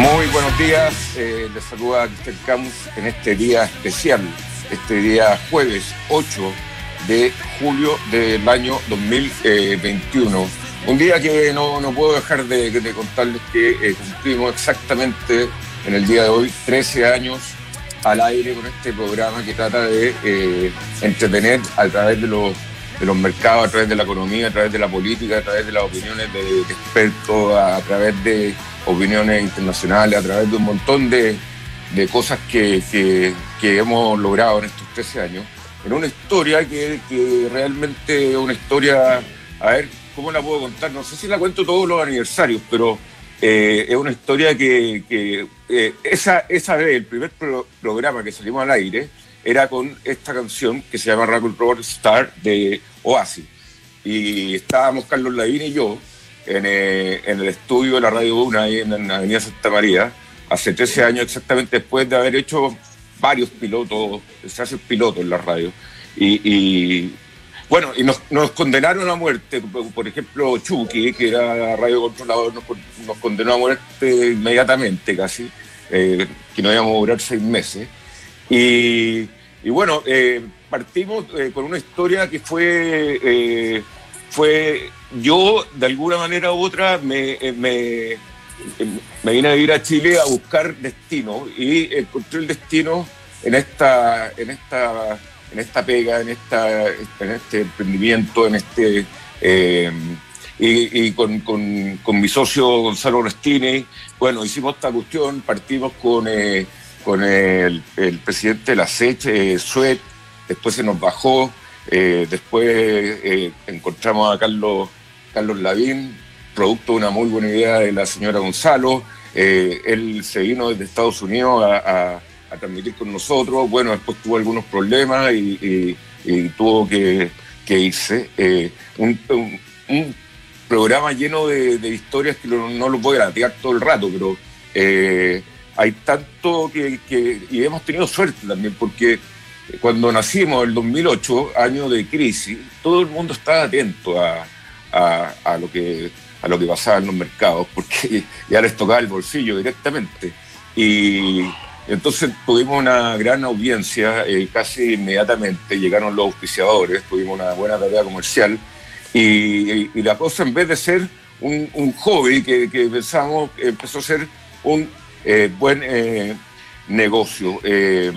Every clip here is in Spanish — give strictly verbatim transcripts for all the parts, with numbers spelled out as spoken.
Muy buenos días, eh, les saluda Cristian Camus en este día especial, este día jueves ocho de julio del año dos mil veintiuno. Un día que no, no puedo dejar de, de contarles que eh, cumplimos exactamente en el día de hoy trece años al aire con este programa que trata de eh, entretener a través de los, de los mercados, a través de la economía, a través de la política, a través de las opiniones de, de expertos, a, a través de opiniones internacionales, a través de un montón de, de cosas que, que, que hemos logrado en estos trece años, en una historia que, que realmente es una historia, a ver, ¿cómo la puedo contar? No sé si la cuento todos los aniversarios, pero eh, es una historia que, que eh, esa, esa vez, el primer pro, programa que salimos al aire, era con esta canción que se llama Rock and Roll Star de Oasis. Y estábamos Carlos Lavín y yo, En, eh, en el estudio de la Radio Una, ahí en, en la Avenida Santa María, hace trece años exactamente, después de haber hecho varios pilotos, se hace piloto en la radio. Y, y bueno, y nos, nos condenaron a muerte, por ejemplo, Chucky, que era radio controlador, nos, nos condenó a muerte inmediatamente casi, eh, que nos íbamos a durar seis meses. Y, y bueno, eh, partimos eh, con una historia que fue... Eh, fue yo, de alguna manera u otra, me, me, me vine a vivir a Chile a buscar destino y encontré el destino en esta, en esta, en esta pega, en, esta, en este emprendimiento, en este eh, y, y con, con, con mi socio Gonzalo Orestini. Bueno, hicimos esta cuestión, partimos con, eh, con el, el presidente de la S E C, eh, Suet, después se nos bajó. Eh, después eh, encontramos a Carlos, Carlos Lavín, producto de una muy buena idea de la señora Gonzalo. Eh, él se vino desde Estados Unidos a, a, a transmitir con nosotros. Bueno, después tuvo algunos problemas y, y, y tuvo que, que irse. Eh, un, un, un programa lleno de, de historias que no, no lo voy a platicar todo el rato, pero eh, hay tanto que, que... Y hemos tenido suerte también, porque cuando nacimos, en el dos mil ocho, año de crisis, todo el mundo estaba atento a, a, a, lo que, a lo que pasaba en los mercados, porque ya les tocaba el bolsillo directamente. Y entonces tuvimos una gran audiencia, eh, casi inmediatamente llegaron los auspiciadores, tuvimos una buena tarea comercial, y, y, y la cosa, en vez de ser un, un hobby que, que pensamos, empezó a ser un eh, buen eh, negocio. Eh,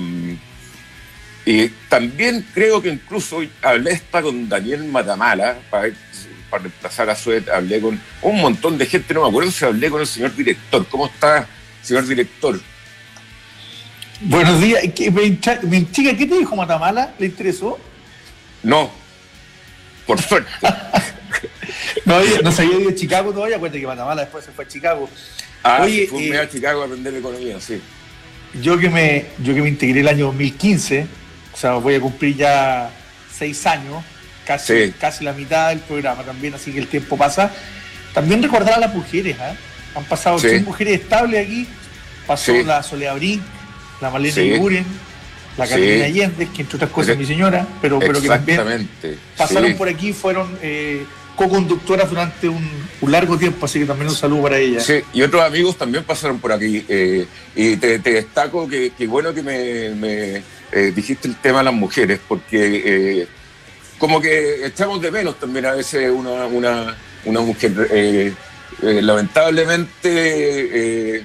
Y también creo que incluso hablé hasta con Daniel Matamala para, para reemplazar a Suet, hablé con un montón de gente, no me acuerdo si hablé con el señor director. ¿Cómo está, señor director? Buenos días. Me intriga, ¿qué te dijo Matamala? ¿Le interesó? No, por suerte. no, no sabía de Chicago todavía, acuérdate que Matamala después se fue a Chicago. Ah, Oye, fue eh, a Chicago a aprender economía, sí. Yo que me, yo que me integré el año dos mil quince, o sea, voy a cumplir ya seis años, casi, sí. casi la mitad del programa también, así que el tiempo pasa. También recordar a las mujeres, ¿eh? Han pasado sí. tres mujeres estables aquí. Pasó sí. la Soledad Brink, la Marlene sí. Guren, la Carolina sí. Allende, que entre otras cosas es mi señora, pero, pero que también pasaron sí. por aquí, fueron eh, co-conductoras durante un, un largo tiempo, así que también un saludo para ellas. Sí, y otros amigos también pasaron por aquí. Eh, y te, te destaco que, que bueno que me... me Eh, dijiste el tema de las mujeres, porque eh, como que echamos de menos también a veces una, una, una mujer. Eh, eh, lamentablemente eh,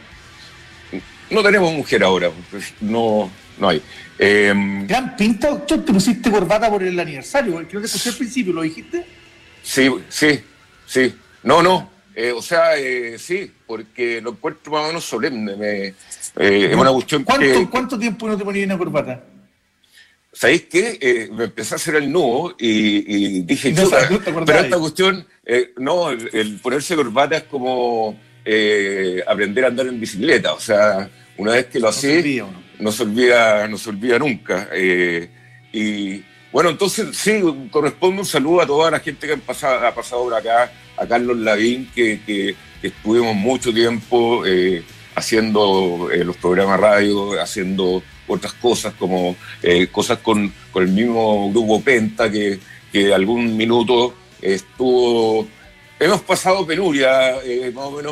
no tenemos mujer ahora, pues, no, no hay. Eh, Gran pinta, doctor, te pusiste corbata por el aniversario, creo que escuché al principio, ¿lo dijiste? Sí, sí, sí. No, no, eh, o sea, eh, sí, porque lo encuentro más o menos solemne. Me, eh, es una cuestión ¿Cuánto, que... ¿Cuánto tiempo no te ponías una corbata? ¿Sabéis qué? Eh, me empecé a hacer el nudo y, y dije, no, no pero esta cuestión, eh, no, el, el ponerse corbata es como eh, aprender a andar en bicicleta. O sea, una vez que lo hacía, no, no se olvida, no se olvida nunca. Eh, y bueno, entonces sí, corresponde un saludo a toda la gente que han pasado, ha pasado por acá, a Carlos Lavín, que, que, que estuvimos mucho tiempo eh, haciendo eh, los programas radio, haciendo otras cosas, como eh, cosas con, con el mismo grupo Penta, que, que algún minuto estuvo... Hemos pasado penuria, eh, más o menos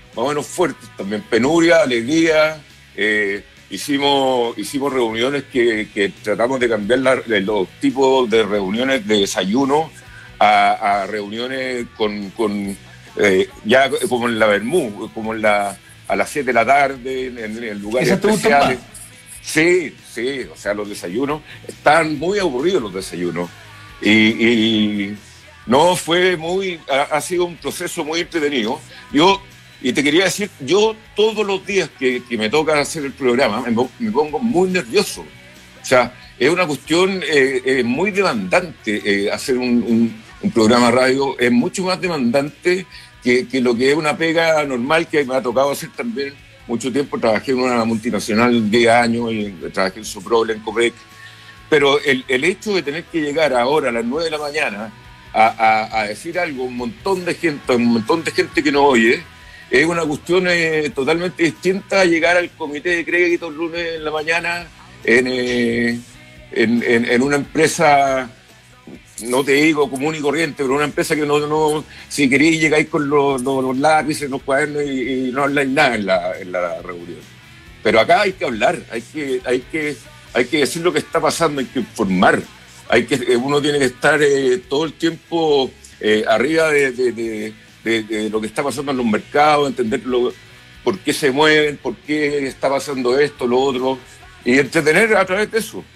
más o menos fuertes también, penuria, alegría, eh, hicimos, hicimos reuniones que, que tratamos de cambiar la, los tipos de reuniones de desayuno a, a reuniones con, con eh, ya como en la Bermú, como en la, a las siete de la tarde, en, en lugares especiales. Sí, sí, o sea, los desayunos, están muy aburridos los desayunos. Y, y no, fue muy, ha, ha sido un proceso muy entretenido. Yo, y te quería decir, yo todos los días que, que me toca hacer el programa, me, me pongo muy nervioso. O sea, es una cuestión eh, eh, muy demandante eh, hacer un, un, un programa radio, es mucho más demandante que, que lo que es una pega normal que me ha tocado hacer también mucho tiempo. Trabajé en una multinacional diez años y trabajé en Soprole, en Copec. Pero el, el hecho de tener que llegar ahora a las nueve de la mañana a, a, a decir algo, un montón de gente, un montón de gente que no oye, es una cuestión eh, totalmente distinta a llegar al comité de crédito el lunes en la mañana en, eh, en, en, en una empresa, no te digo común y corriente, pero una empresa que no, no si queréis llegáis con los, los, los lápices, los cuadernos y, y no habláis nada en la, en la reunión. Pero acá hay que hablar, hay que, hay que, hay que decir lo que está pasando, hay que informar, hay que, uno tiene que estar eh, todo el tiempo eh, arriba de, de, de, de, de lo que está pasando en los mercados, entender lo, por qué se mueven, por qué está pasando esto, lo otro, y entretener a través de eso.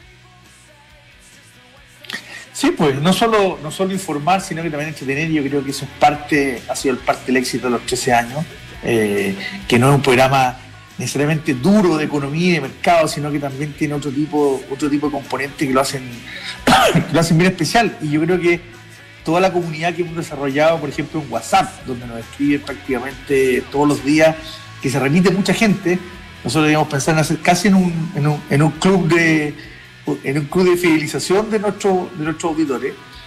Sí, pues no solo, no solo informar, sino que también entretener. Yo creo que eso es parte, ha sido parte del éxito de los trece años, eh, que no es un programa necesariamente duro de economía y de mercado, sino que también tiene otro tipo, otro tipo de componentes que lo hacen, que lo hacen bien especial. Y yo creo que toda la comunidad que hemos desarrollado, por ejemplo en WhatsApp, donde nos escribe prácticamente todos los días, que se repite mucha gente, nosotros debíamos pensar en hacer casi en un, en un, en un club de en un club de fidelización de, nuestro, de nuestros auditores,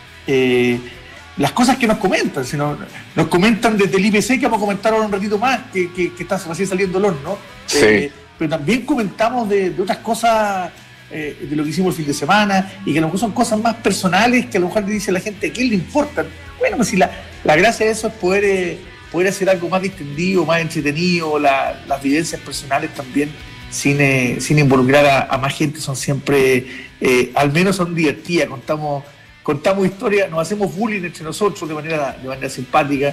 eh, las cosas que nos comentan, sino, nos comentan desde el I P C, que vamos a comentar ahora un ratito más, que, que, que está recién saliendo el horno, sí. eh, pero también comentamos de, de otras cosas, eh, de lo que hicimos el fin de semana, y que a lo mejor son cosas más personales, que a lo mejor le dice a la gente a quién le importan. Bueno, pues si la, la gracia de eso es poder, eh, poder hacer algo más distendido, más entretenido, la, las vivencias personales también, sin, eh, sin involucrar a, a más gente, son siempre, eh, al menos son divertidas, contamos, contamos historias, nos hacemos bullying entre nosotros de manera, de manera simpática,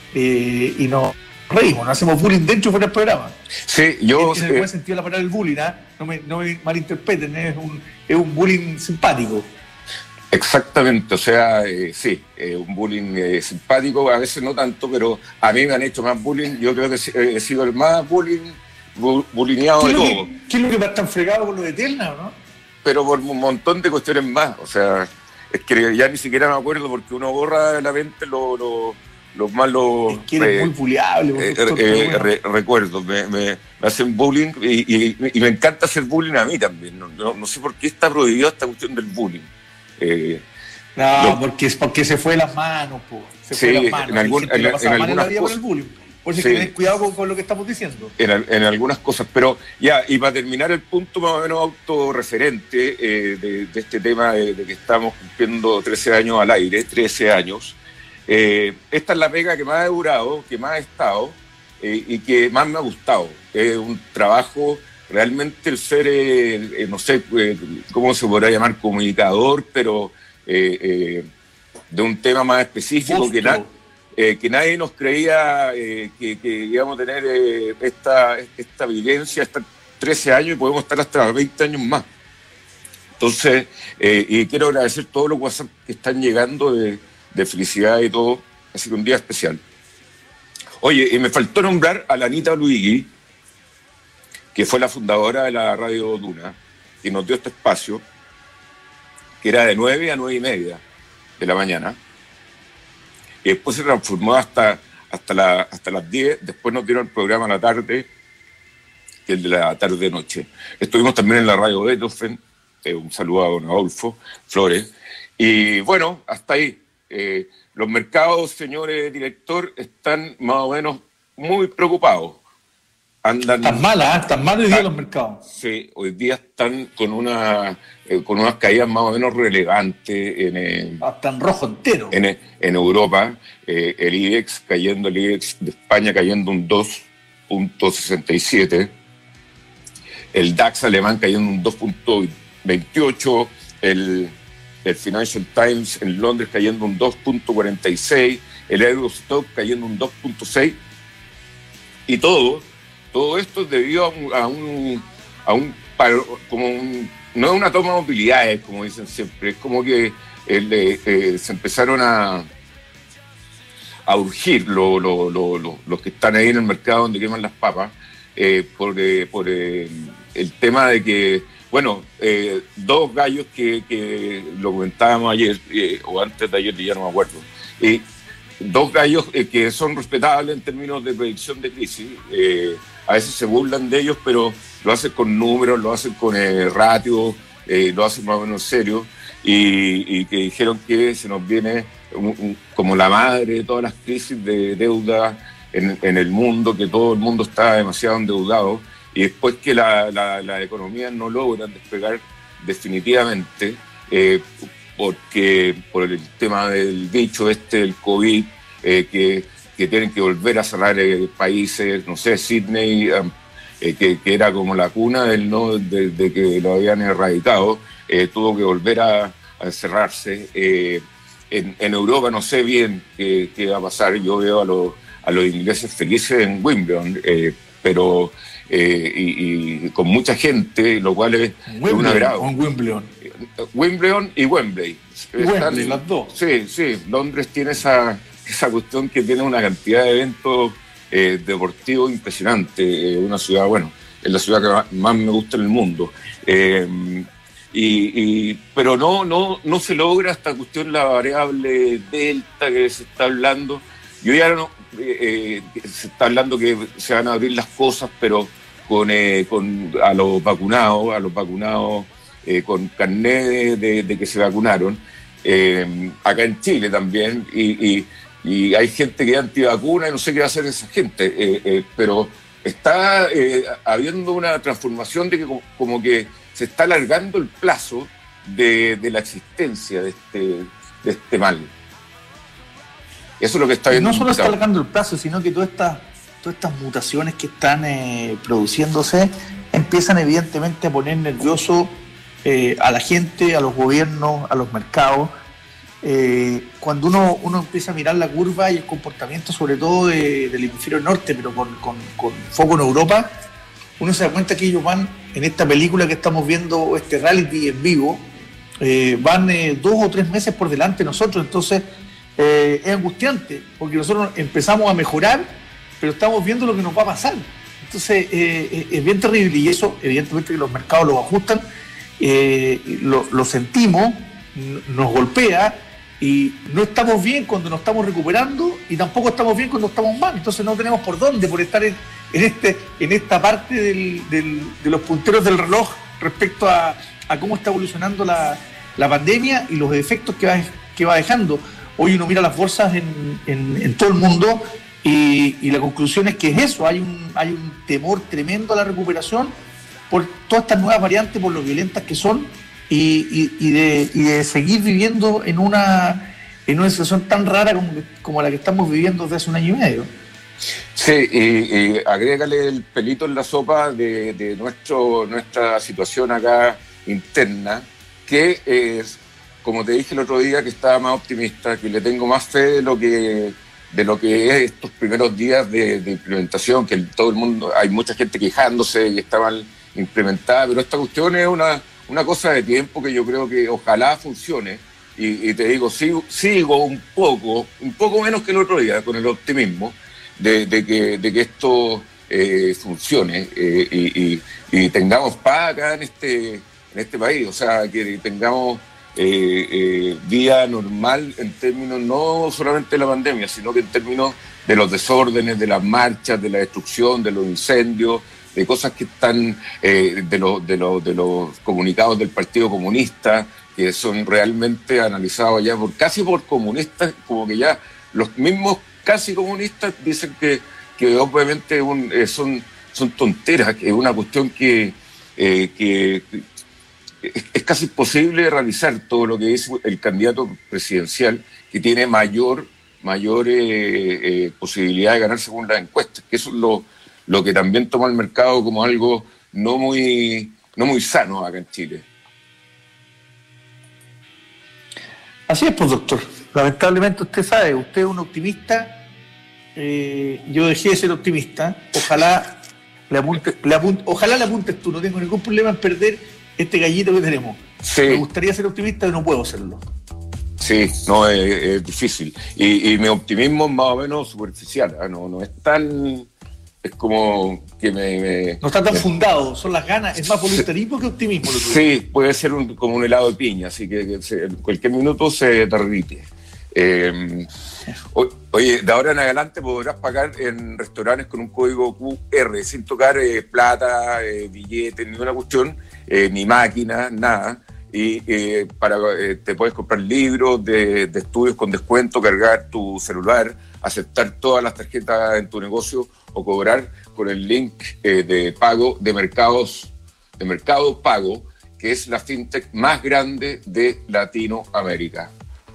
eh, y nos reímos, nos hacemos bullying dentro y fuera del programa. Sí, yo... En, en el buen sentido de la palabra el bullying, ¿eh? no, me, no me malinterpreten, ¿eh? es, un, es un bullying simpático. Exactamente, o sea, eh, sí, eh, un bullying eh, simpático, a veces no tanto, pero a mí me han hecho más bullying, yo creo que he sido el más bullying bulineado de todo. Que, ¿Qué es lo que va tan fregado con lo de Eterna, no? Pero por un montón de cuestiones más, o sea, es que ya ni siquiera me acuerdo porque uno borra de la mente los lo, lo malos... Es que eres eh, muy buleable. Eh, eh, re, recuerdos, me, me, me hacen bullying y, y, y me encanta hacer bullying a mí también, no, no, no sé por qué está prohibido esta cuestión del bullying. Eh, no, lo, porque, porque se fue de las manos, po. se sí, fue de las manos. En, algún, en, en algunas cosas... Por el bullying. Por eso sí. Tenés cuidado con, con lo que estamos diciendo. En, en algunas cosas, pero ya, y para terminar el punto más o menos autorreferente eh, de, de este tema de, de que estamos cumpliendo trece años al aire, trece años, eh, esta es la pega que más ha durado, que más ha estado eh, y que más me ha gustado. Es un trabajo, realmente el ser, eh, eh, no sé eh, cómo se podrá llamar, comunicador, pero eh, eh, de un tema más específico Justo. que nada. Eh, que nadie nos creía eh, que, que íbamos a tener eh, esta, esta vivencia, hasta trece años, y podemos estar hasta veinte años más. Entonces, eh, y quiero agradecer todos los WhatsApp que están llegando de, de felicidad y todo, así que un día especial. Oye, y me faltó nombrar a la Anita Luigi, que fue la fundadora de la Radio Duna, y nos dio este espacio, que era de nueve a nueve y media de la mañana, y después se transformó hasta, hasta, la, hasta las diez, después nos dieron el programa a la tarde, que es el de la tarde-noche. Estuvimos también en la radio Beethoven, eh, un saludo a don Adolfo Flores, y bueno, hasta ahí. Eh, los mercados, señores director, están más o menos muy preocupados. Andan, están malas, ¿eh? Están mal hoy día los mercados. Sí, hoy día están con una eh, con unas caídas más o menos relevantes en eh, hasta en rojo entero. En, en Europa, eh, el IBEX cayendo, el IBEX de España cayendo un dos punto sesenta y siete, el DAX alemán cayendo un dos punto veintiocho, el, el Financial Times en Londres cayendo un dos punto cuarenta y seis, el Eurostock cayendo un dos punto seis, y todo, todo esto es debido a un, a un, a un, como un no es una toma de utilidades, como dicen siempre, es como que el, eh, se empezaron a, a urgir lo, lo, lo, lo, los que están ahí en el mercado donde queman las papas, eh, por, eh, por eh, el tema de que, bueno, eh, dos gallos que, que lo comentábamos ayer, eh, o antes de ayer, ya no me acuerdo, eh, dos gallos eh, que son respetables en términos de predicción de crisis. Eh, a veces se burlan de ellos, pero lo hacen con números, lo hacen con eh, ratios, eh, lo hacen más o menos serio, y, y que dijeron que se nos viene un, un, como la madre de todas las crisis de deuda en, en el mundo, que todo el mundo está demasiado endeudado, y después que la, la, la economía no logran despegar definitivamente, eh, porque por el tema del bicho este, el COVID, eh, que, que tienen que volver a cerrar eh, países, no sé, Sydney, eh, que, que era como la cuna del no de, de que lo habían erradicado, eh, tuvo que volver a, a encerrarse. Eh, en, en Europa no sé bien qué, qué va a pasar, yo veo a, los a los ingleses felices en Wimbledon, eh, pero eh, y, y con mucha gente, lo cual es, es un agrado. Con Wimbledon. Wimbledon y Wembley. Wembley, las dos. Sí, sí. Londres tiene esa, esa cuestión que tiene una cantidad de eventos eh, deportivos impresionante. Eh, una ciudad, bueno, es la ciudad que más me gusta en el mundo. Eh, y, y, pero no, no, no se logra esta cuestión, la variable delta que se está hablando. Yo ya no, eh, eh, se está hablando que se van a abrir las cosas, pero con, eh, con a los vacunados, a los vacunados eh, con carnet de, de, de que se vacunaron, eh, acá en Chile también, y, y, y hay gente que es antivacuna y no sé qué va a hacer esa gente, eh, eh, pero está eh, habiendo una transformación de que como, como que se está alargando el plazo de, de la existencia de este, de este mal. Eso es lo que está viendo. No solo está alargando el plazo, sino que todas estas todas estas mutaciones que están eh, produciéndose empiezan evidentemente a poner nervioso eh, a la gente, a los gobiernos, a los mercados. Eh, cuando uno, uno empieza a mirar la curva y el comportamiento sobre todo de, del hemisferio norte, pero con, con, con foco en Europa, uno se da cuenta que ellos van, en esta película que estamos viendo, este reality en vivo, eh, van eh, dos o tres meses por delante de nosotros. Entonces eh, es angustiante, porque nosotros empezamos a mejorar, pero estamos viendo lo que nos va a pasar. Entonces eh, es bien terrible, y eso evidentemente que los mercados lo ajustan, eh, lo, lo sentimos, nos golpea, y no estamos bien cuando nos estamos recuperando y tampoco estamos bien cuando estamos mal. Entonces no tenemos por dónde, por estar en, en, este, en esta parte del, del, de los punteros del reloj respecto a, a cómo está evolucionando la, la pandemia y los efectos que va, que va dejando. Hoy uno mira las bolsas en, en, en todo el mundo, y, y la conclusión es que es eso, hay un, hay un temor tremendo a la recuperación por todas estas nuevas variantes, por lo violentas que son, y, y, y, de, y de seguir viviendo en una, en una situación tan rara como, como la que estamos viviendo desde hace un año y medio. Sí, y, y agrégale el pelito en la sopa de, de nuestro, nuestra situación acá interna, que es, como te dije el otro día, que estaba más optimista, que le tengo más fe de lo que, de lo que es estos primeros días de, de implementación, que todo el mundo, hay mucha gente quejándose y está mal implementada, pero esta cuestión es una, una cosa de tiempo que yo creo que ojalá funcione, y, y te digo, sigo, sigo un poco, un poco menos que el otro día, con el optimismo de, de, que, de que esto eh, funcione eh, y, y, y tengamos paz acá en este, en este país, o sea, que tengamos eh, eh, vida normal en términos no solamente de la pandemia, sino que en términos de los desórdenes, de las marchas, de la destrucción, de los incendios, de cosas que están, eh, de, lo, de, lo, de los comunicados del Partido Comunista, que son realmente analizados ya por casi por comunistas, como que ya los mismos casi comunistas dicen que, que obviamente un, eh, son, son tonteras, que es una cuestión que, eh, que es, es casi imposible realizar todo lo que dice el candidato presidencial, que tiene mayor, mayor eh, eh, posibilidad de ganar según las encuestas, que eso es lo lo que también toma el mercado como algo no muy, no muy sano acá en Chile. Así es, pues, doctor. Lamentablemente usted sabe, usted es un optimista, eh, yo dejé de ser optimista, ojalá le apunte, le apunte, ojalá le apuntes tú, no tengo ningún problema en perder este gallito que tenemos. Sí. Me gustaría ser optimista, pero no puedo serlo. Sí, no, es, es difícil. Y, y mi optimismo es más o menos superficial, ¿eh? no, no es tan... Es como que me... me no está tan me, fundado, son las ganas, es más voluntarismo sí, que optimismo. Lo que sí, puede ser un, como un helado de piña, así que, que se, en cualquier minuto se derrite. Eh, oye, de ahora en adelante podrás pagar en restaurantes con un código Q R, sin tocar eh, plata, eh, billetes, ni una cuestión, eh, ni máquinas, nada. Y eh, para eh, te puedes comprar libros de, de estudios con descuento, cargar tu celular, aceptar todas las tarjetas en tu negocio o cobrar con el link eh, de pago de mercados de Mercado Pago, que es la fintech más grande de Latinoamérica.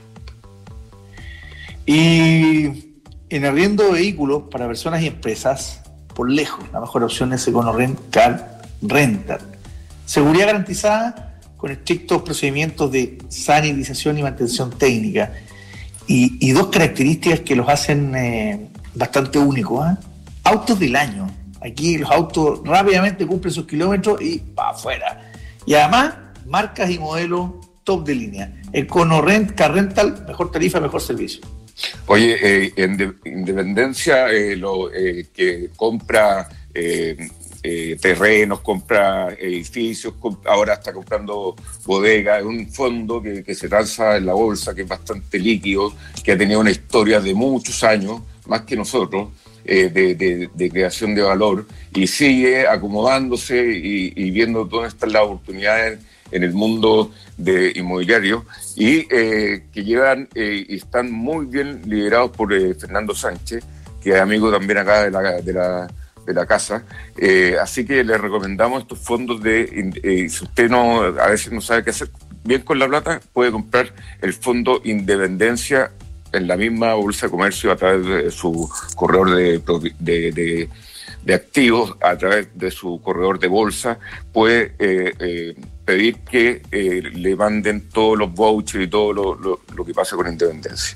Y en arriendo de vehículos para personas y empresas, por lejos, la mejor opción es EconoRent Car Rental. Seguridad garantizada con estrictos procedimientos de sanitización y mantención técnica. Y, y dos características que los hacen eh, bastante únicos. ¿eh? Autos del año. Aquí los autos rápidamente cumplen sus kilómetros y para afuera. Y además, marcas y modelos top de línea. EconoRent Car Rental, mejor tarifa, mejor servicio. Oye, eh, en de, Independencia, eh, lo eh, que compra eh, eh, terrenos, compra edificios, comp- ahora está comprando bodegas, es un fondo que, que se lanza en la bolsa, que es bastante líquido, que ha tenido una historia de muchos años, más que nosotros, eh, de, de, de creación de valor, y sigue acomodándose y, y viendo dónde están las oportunidades en el mundo de inmobiliario, y eh, que llevan eh, y están muy bien liderados por eh, Fernando Sánchez, que es amigo también acá de la, de la, de la casa. Eh, así que les recomendamos estos fondos de, eh, si usted no a veces no sabe qué hacer bien con la plata, puede comprar el fondo Independencia en la misma bolsa de comercio a través de su corredor de, de, de, de activos, a través de su corredor de bolsa, puede eh, eh, pedir que eh, le manden todos los vouchers y todo lo, lo, lo que pasa con Independencia.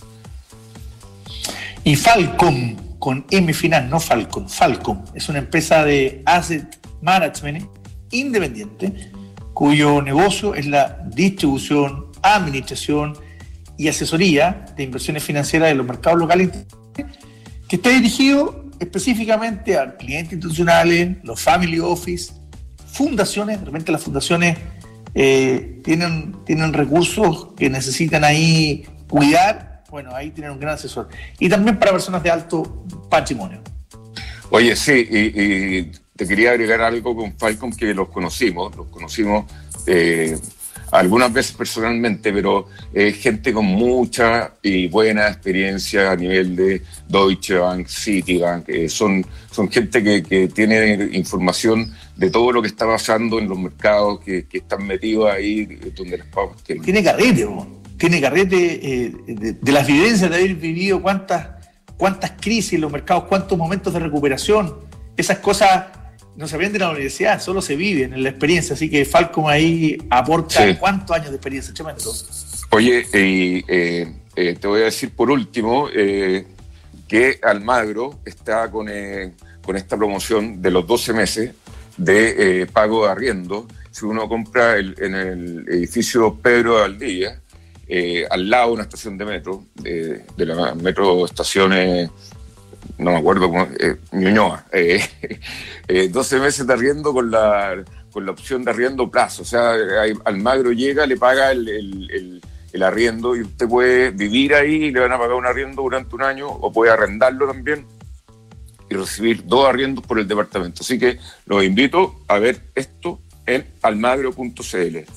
Y Falcom, con M final, no Falcon, Falcom, es una empresa de asset management independiente, cuyo negocio es la distribución, administración y asesoría de inversiones financieras de los mercados locales, que está dirigido específicamente a clientes institucionales, los family office, fundaciones. De repente las fundaciones eh, tienen, tienen recursos que necesitan ahí cuidar, bueno, ahí tienen un gran asesor. Y también para personas de alto patrimonio. Oye, sí, y, y te quería agregar algo con Falcon, que los conocimos, los conocimos eh, algunas veces personalmente, pero es eh, gente con mucha y buena experiencia a nivel de Deutsche Bank, Citibank, eh, son, son gente que, que tiene información de todo lo que está pasando en los mercados, que, que están metidos ahí donde las papas queman. Tiene carrete, ¿no? Tiene carrete eh, de, de las vivencias de haber vivido cuántas, cuántas crisis en los mercados, cuántos momentos de recuperación. Esas cosas no se aprenden en la universidad, solo se viven en la experiencia. Así que Falcom ahí aporta sí. ¿Cuántos años de experiencia? Tremendo. Oye, eh, eh, eh, te voy a decir por último eh, que Almagro está con, eh, con esta promoción de los doce meses de eh, pago de arriendo. Si uno compra el, en el edificio Pedro de Valdivia, eh, al lado de una estación de metro, de, de la metro estaciones, no me acuerdo cómo, eh, Ñuñoa, eh, eh, doce meses de arriendo con la, con la opción de arriendo plazo. O sea, hay, Almagro llega, le paga el, el, el, el arriendo y usted puede vivir ahí y le van a pagar un arriendo durante un año, o puede arrendarlo también y recibir dos arriendos por el departamento. Así que los invito a ver esto en almagro punto c l.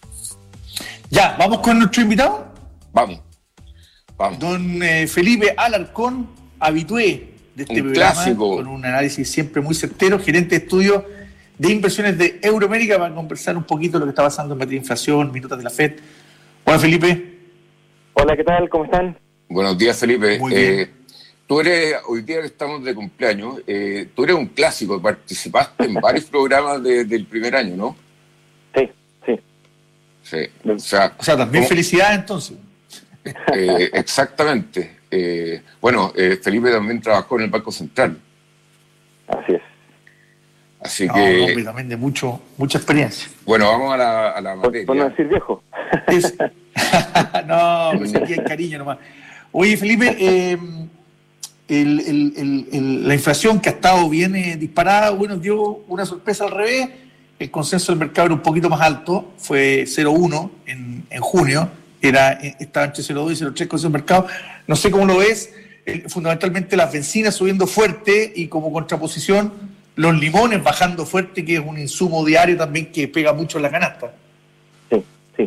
Ya, ¿vamos con nuestro invitado? Vamos, vamos. Don eh, Felipe Alarcón, habitué de este un programa, clásico, con un análisis siempre muy certero, gerente de estudio de inversiones de Euroamérica, para conversar un poquito lo que está pasando en materia de inflación, minutos de la Fed. Hola, Felipe. Hola, ¿qué tal? ¿Cómo están? Buenos días, Felipe. Muy bien. Eh, tú eres, hoy día que estamos de cumpleaños, eh, tú eres un clásico, participaste en varios programas de, del primer año, ¿no? Sí, sí. Sí, o sea, o sea también ¿cómo? Felicidades entonces. Eh, exactamente. Eh, bueno, eh, Felipe también trabajó en el Banco Central. Así es. Así no, que... un hombre también de mucho, mucha experiencia. Bueno, vamos a la, a la materia. Por no decir viejo. Es... no, pues aquí hay cariño nomás. Oye, Felipe, eh, el, el, el, el, la inflación que ha estado bien eh, disparada, bueno, dio una sorpresa al revés. El consenso del mercado era un poquito más alto, fue cero coma uno en, en junio, era, estaba entre cero coma dos y cero coma tres consenso del mercado. No sé cómo lo ves, eh, fundamentalmente las bencinas subiendo fuerte y como contraposición los limones bajando fuerte, que es un insumo diario también que pega mucho en la canasta. Sí, sí.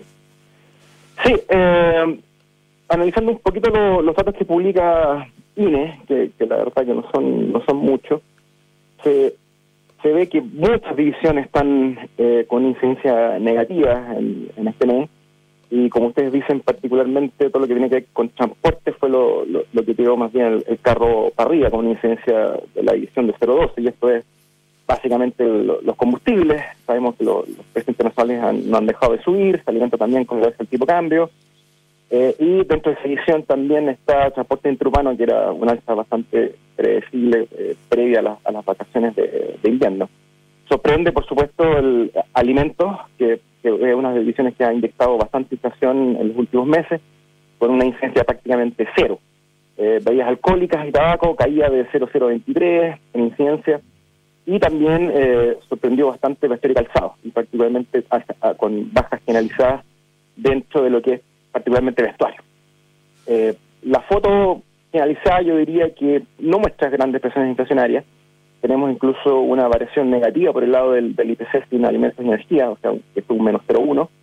Sí, eh, analizando un poquito lo, los datos que publica I N E, que, que la verdad que no son no son muchos, se, se ve que muchas divisiones están eh, con incidencia negativa en, en este mes, y como ustedes dicen, particularmente todo lo que tiene que ver con transporte fue lo, lo, lo que tiró más bien el, el carro para arriba, con una incidencia de la división de cero coma doce, y esto es básicamente lo, los combustibles. Sabemos que lo, los precios internacionales han, no han dejado de subir, se alimenta también con el tipo de cambio, eh, y dentro de esa división también está transporte interurbano, que era una alza bastante predecible eh, previa a, la, a las vacaciones de, de invierno. Sorprende, por supuesto, el alimentos, que, que es una de las divisiones que ha inyectado bastante inflación en los últimos meses, con una incidencia prácticamente cero. Eh, bebidas alcohólicas y tabaco caía de cero coma cero veintitrés en incidencia, y también eh, sorprendió bastante vestuario y calzado, y particularmente a, a, con bajas generalizadas dentro de lo que es particularmente vestuario. Eh, la foto generalizada yo diría que no muestra grandes presiones inflacionarias. Tenemos incluso una variación negativa por el lado del, del I P C sin alimentos y energía, o sea, que fue un menos cero coma uno.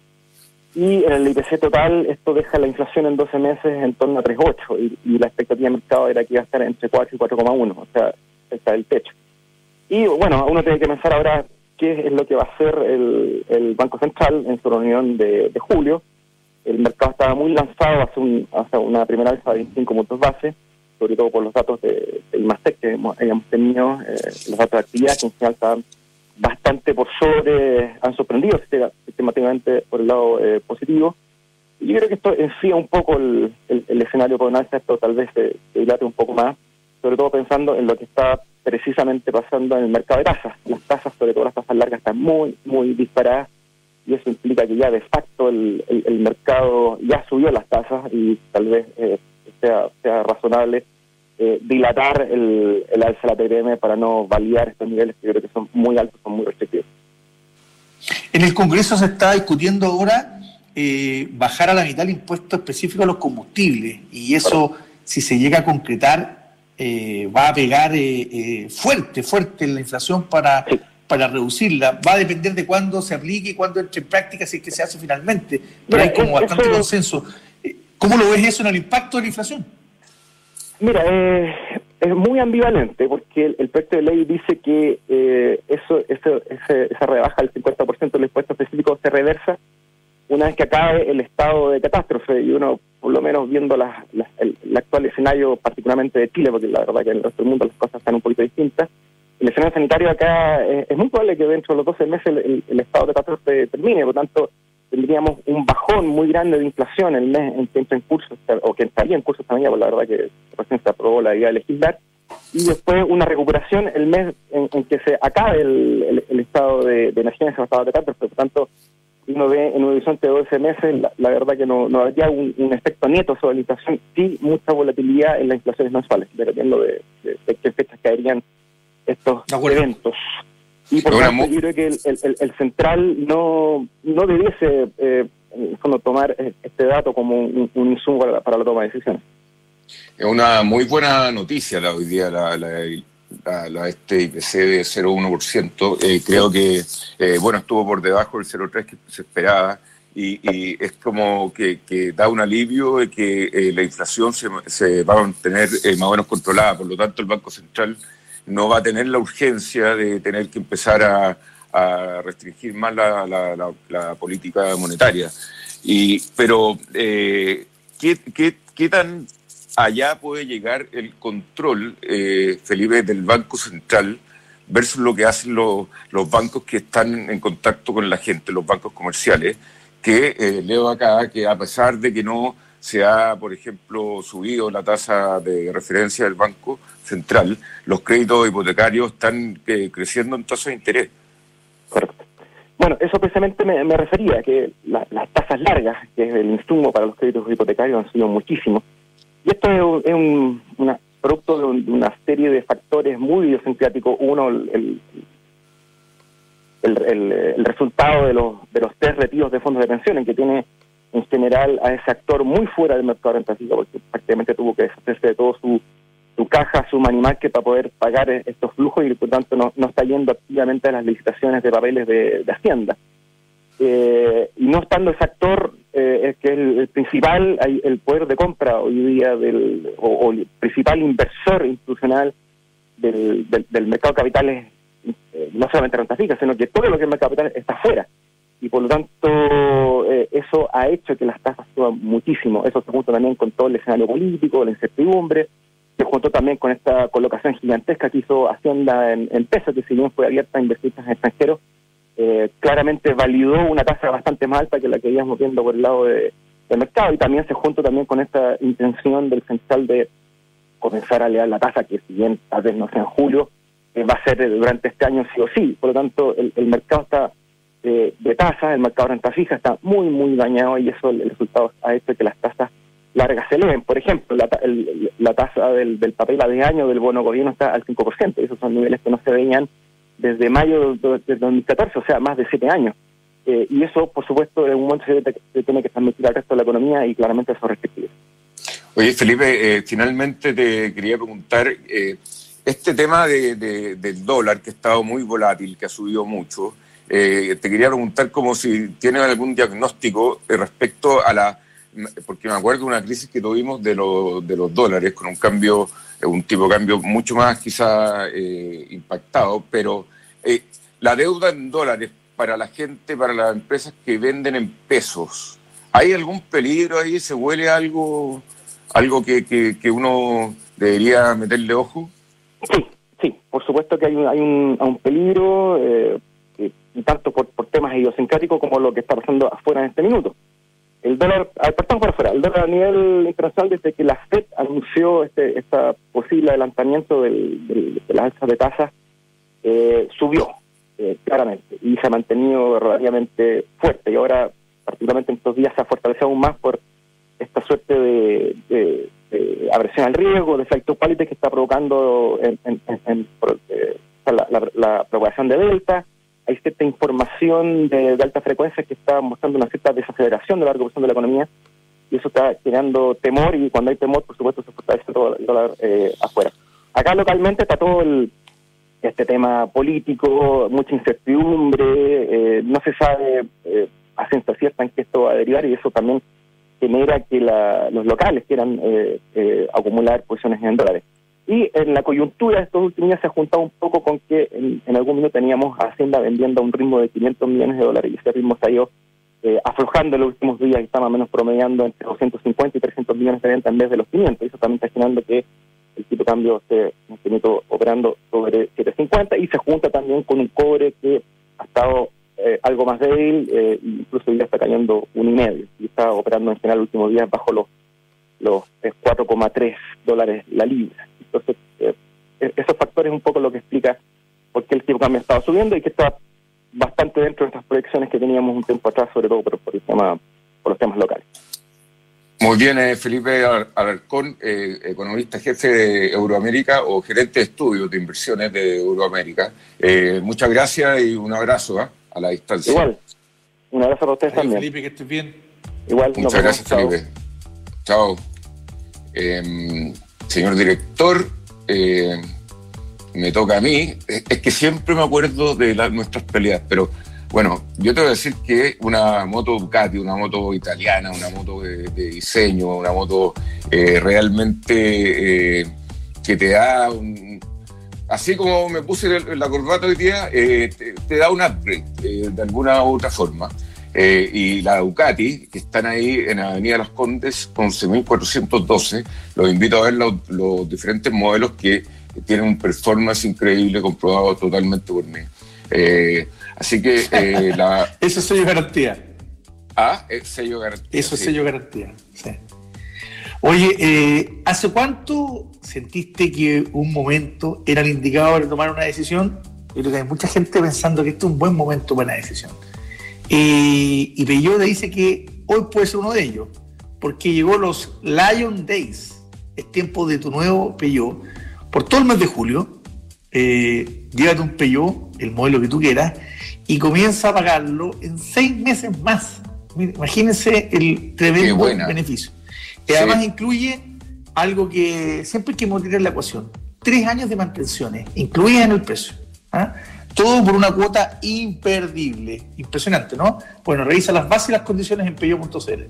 Y en el I P C total esto deja la inflación en doce meses en torno a tres coma ocho, y, y la expectativa de mercado era que iba a estar entre cuatro y cuatro coma uno, o sea, está el techo. Y bueno, uno tiene que pensar ahora qué es lo que va a hacer el, el Banco Central en su reunión de, de julio. El mercado estaba muy lanzado hacia, un, hacia una primera alza de veinticinco puntos base, sobre todo por los datos de, de IMASEC que hemos, hayamos tenido, eh, los datos de actividad que en general estaban bastante por sobre, han sorprendido sistemáticamente por el lado eh, positivo. Y yo creo que esto enfría un poco el, el, el escenario por un alza, esto tal vez se, se dilate un poco más, sobre todo pensando en lo que está precisamente pasando en el mercado de tasas. Las tasas, sobre todo las tasas largas, están muy, muy disparadas, y eso implica que ya de facto el, el, el mercado ya subió las tasas, y tal vez eh, sea, sea razonable eh, dilatar el, el alza de la P P M para no validar estos niveles que yo creo que son muy altos, son muy restrictivos. En el Congreso se está discutiendo ahora eh, bajar a la mitad el impuesto específico a los combustibles, y eso, bueno, si se llega a concretar, Eh, va a pegar eh, eh, fuerte, fuerte en la inflación para, sí. para reducirla. Va a depender de cuándo se aplique y cuándo entre en práctica, si es que se hace finalmente. Pero Mira, hay como bastante eso... consenso. ¿Cómo lo ves eso en el impacto de la inflación? Mira, eh, es muy ambivalente, porque el, el proyecto de ley dice que eh, eso, eso ese, esa rebaja del cincuenta por ciento del impuesto específico se reversa una vez que acabe el estado de catástrofe, y uno, por lo menos viendo la, la, el, el actual escenario, particularmente de Chile, porque la verdad que en el resto del mundo las cosas están un poquito distintas, el escenario sanitario acá es, es muy probable que dentro de los doce meses el, el, el estado de catástrofe termine. Por lo tanto, tendríamos un bajón muy grande de inflación el mes en que entra en curso, o que estaría en curso esta mañana, porque la verdad que recién se aprobó la idea de legislar, y después una recuperación el mes en, en que se acabe el, el, el estado de, de emergencia o estado de catástrofe. Por tanto, uno ve en un horizonte de doce meses, la, la verdad que no, no habría un, un efecto neto sobre la inflación, sí mucha volatilidad en las inflaciones mensuales, dependiendo de, de, de qué fechas caerían estos eventos. Y por tanto, yo creo que el, el, el central no no debiese eh, en el fondo tomar este dato como un, un insumo para, para la toma de decisiones. Es una muy buena noticia la hoy día la, la, la, la este I P C de cero coma uno por ciento. Eh, creo que eh, bueno estuvo por debajo del cero coma tres que se esperaba, y, y es como que, que da un alivio de que eh, la inflación se, se va a mantener eh, más o menos controlada. Por lo tanto, el Banco Central no va a tener la urgencia de tener que empezar a, a restringir más la, la, la, la política monetaria. Y, pero, eh, ¿qué, qué, qué tan allá puede llegar el control, eh, Felipe, del Banco Central versus lo que hacen los, los bancos que están en contacto con la gente, los bancos comerciales, que eh, leo acá que a pesar de que no se ha, por ejemplo, subido la tasa de referencia del Banco Central, los créditos hipotecarios están eh, creciendo en tasas de interés. Correcto. Bueno, eso precisamente me, me refería, que la, las tasas largas, que es el insumo para los créditos hipotecarios, han subido muchísimo. Y esto es un, es un una, producto de, un, de una serie de factores muy idiosincráticos. Uno, el, el, el, el resultado de los, de los tres retiros de fondos de pensión, en que tiene en general a ese actor muy fuera del mercado de renta fija, porque prácticamente tuvo que deshacerse de todo su, su caja, su money market para poder pagar estos flujos y por tanto no, no está yendo activamente a las licitaciones de papeles de, de Hacienda. Eh, y no estando ese actor, eh, es que el, el principal, el poder de compra hoy día del, o, o el principal inversor institucional del, del, del mercado de capitales, eh, no solamente renta fija, sino que todo lo que es mercado de capitales está afuera. Y por lo tanto, eh, eso ha hecho que las tasas suban muchísimo. Eso se junta también con todo el escenario político, la incertidumbre, se juntó también con esta colocación gigantesca que hizo Hacienda en, en pesos, que si bien fue abierta a inversionistas extranjeros, eh, claramente validó una tasa bastante más alta que la que íbamos viendo por el lado de, del mercado. Y también se juntó también con esta intención del central de comenzar a elevar la tasa, que si bien tal vez no sea en julio, eh, va a ser durante este año sí o sí. Por lo tanto, el, el mercado está... De, de tasas, el mercado de renta fija está muy, muy dañado y eso el, el resultado ha hecho que las tasas largas se eleven. Por ejemplo, la, el, la tasa del, del papel a diez años del bono gobierno está al cinco por ciento. Esos son niveles que no se veían desde mayo de dos mil catorce, o sea, más de siete años. Eh, y eso, por supuesto, en un momento se, se tiene que transmitir al resto de la economía y claramente eso es restrictivo. Oye, Felipe, eh, finalmente te quería preguntar, eh, este tema de, de, del dólar que ha estado muy volátil, que ha subido mucho, Eh, te quería preguntar como si tienes algún diagnóstico respecto a la... Porque me acuerdo de una crisis que tuvimos de, lo, de los dólares, con un cambio, un tipo de cambio mucho más quizá eh, impactado, pero eh, la deuda en dólares para la gente, para las empresas que venden en pesos, ¿hay algún peligro ahí? ¿Se huele algo, algo que, que, que uno debería meterle ojo? Sí, sí, por supuesto que hay un, hay un, un peligro... Eh, y tanto por, por temas idiosincráticos como lo que está pasando afuera en este minuto. El dólar, partamos para afuera, el dólar a nivel internacional desde que la Fed anunció este esta posible adelantamiento del, del, de las alzas de tasas, eh, subió eh, claramente y se ha mantenido relativamente fuerte y ahora particularmente en estos días se ha fortalecido aún más por esta suerte de, de, de aversión al riesgo, de flight to quality que está provocando en, en, en, en por, eh, la, la, la propagación de Delta. Hay cierta información de, de alta frecuencia que está mostrando una cierta desaceleración de la recuperación de la economía y eso está generando temor y cuando hay temor, por supuesto, se fortalece todo el dólar eh, afuera. Acá localmente está todo el, este tema político, mucha incertidumbre, eh, no se sabe eh, a ciencia cierta en qué esto va a derivar y eso también genera que la, los locales quieran eh, eh, acumular posiciones en dólares. Y en la coyuntura de estos últimos días se ha juntado un poco con que en, en algún minuto teníamos a Hacienda vendiendo a un ritmo de quinientos millones de dólares y ese ritmo se ha ido eh, aflojando en los últimos días y está más o menos promediando entre doscientos cincuenta y trescientos millones de venta en vez de los quinientos. Y eso también está generando que el tipo de cambio esté en este minuto operando sobre siete cincuenta y se junta también con un cobre que ha estado eh, algo más débil, eh, incluso ya está cayendo un y medio y está operando en general los últimos días bajo los, los cuatro coma tres dólares la libra. Entonces, eh, esos factores es un poco lo que explica por qué el tipo de cambio ha estado subiendo y que está bastante dentro de estas proyecciones que teníamos un tiempo atrás, sobre todo por, por, el tema, por los temas locales. Muy bien, eh, Felipe Alarcón, eh, economista jefe de Euroamérica o gerente de estudios de inversiones de Euroamérica. Eh, muchas gracias y un abrazo ¿eh? a la distancia. Igual, un abrazo para ustedes. Adiós, también. Felipe, que estés bien. Igual, muchas gracias, chao. Felipe. Chao. Eh, Señor director, eh, me toca a mí. Es que siempre me acuerdo de la, nuestras peleas, pero bueno, yo te voy a decir que una moto Ducati, una moto italiana, una moto de, de diseño, una moto eh, realmente eh, que te da un... Así como me puse la corbata hoy día, eh, te, te da un upgrade eh, de alguna u otra forma. eh, y la Ducati, que están ahí en Avenida Las Condes, once mil cuatrocientos doce. Los invito a ver los, los diferentes modelos que tienen un performance increíble, comprobado totalmente por mí. Eh, así que eh, la... Eso es sello garantía. Ah, es sello garantía. Eso es sí. sello garantía, sí. Oye, eh, ¿hace cuánto sentiste que un momento era el indicado para tomar una decisión? Yo creo que hay mucha gente pensando que este es un buen momento para una decisión. Eh, y Peugeot dice que hoy puede ser uno de ellos, porque llegó los Lion Days, es tiempo de tu nuevo Peugeot, por todo el mes de julio. Eh, llévate un Peugeot, el modelo que tú quieras, y comienza a pagarlo en seis meses más. Imagínense el tremendo beneficio. Que además sí. Incluye algo que siempre hay que monitorear en la ecuación: tres años de mantenciones incluidas en el precio. ¿Ah? Todo por una cuota imperdible. Impresionante, ¿no? Bueno, revisa las bases y las condiciones en peugeot punto c l.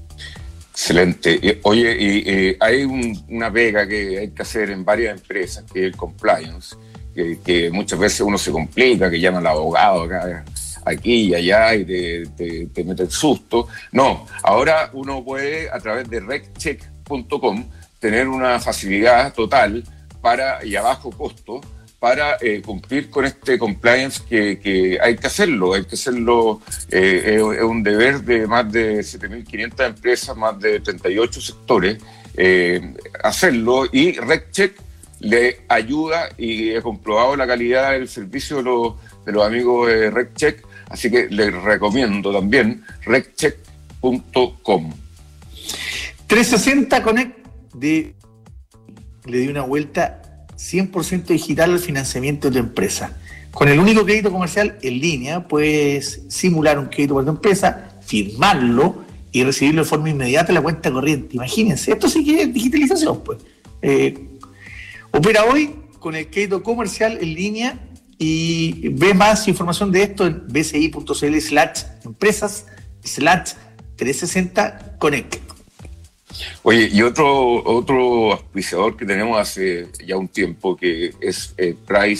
Excelente. Oye, y, y hay un, una pega que hay que hacer en varias empresas, que es el compliance, que, que muchas veces uno se complica, que llama al abogado acá, aquí y allá, y te, te, te mete el susto. No, ahora uno puede, a través de reccheck punto com, tener una facilidad total para, y a bajo costo, para eh, cumplir con este compliance que, que hay que hacerlo. Hay que hacerlo, eh, es, es un deber de más de siete mil quinientas empresas, más de treinta y ocho sectores, eh, hacerlo, y RecCheck le ayuda, y he comprobado la calidad del servicio de los, de los amigos de RecCheck, así que les recomiendo también reccheck punto com. trescientos sesenta Connect de, le di una vuelta cien por ciento digital al financiamiento de tu empresa. Con el único crédito comercial en línea puedes simular un crédito para tu empresa, firmarlo y recibirlo de forma inmediata en la cuenta corriente. Imagínense, esto sí que es digitalización, pues. Eh, opera hoy con el crédito comercial en línea y ve más información de esto en bci.cl slash empresas slash trescientos sesenta Connect. Oye, y otro otro auspiciador que tenemos hace ya un tiempo, que es eh,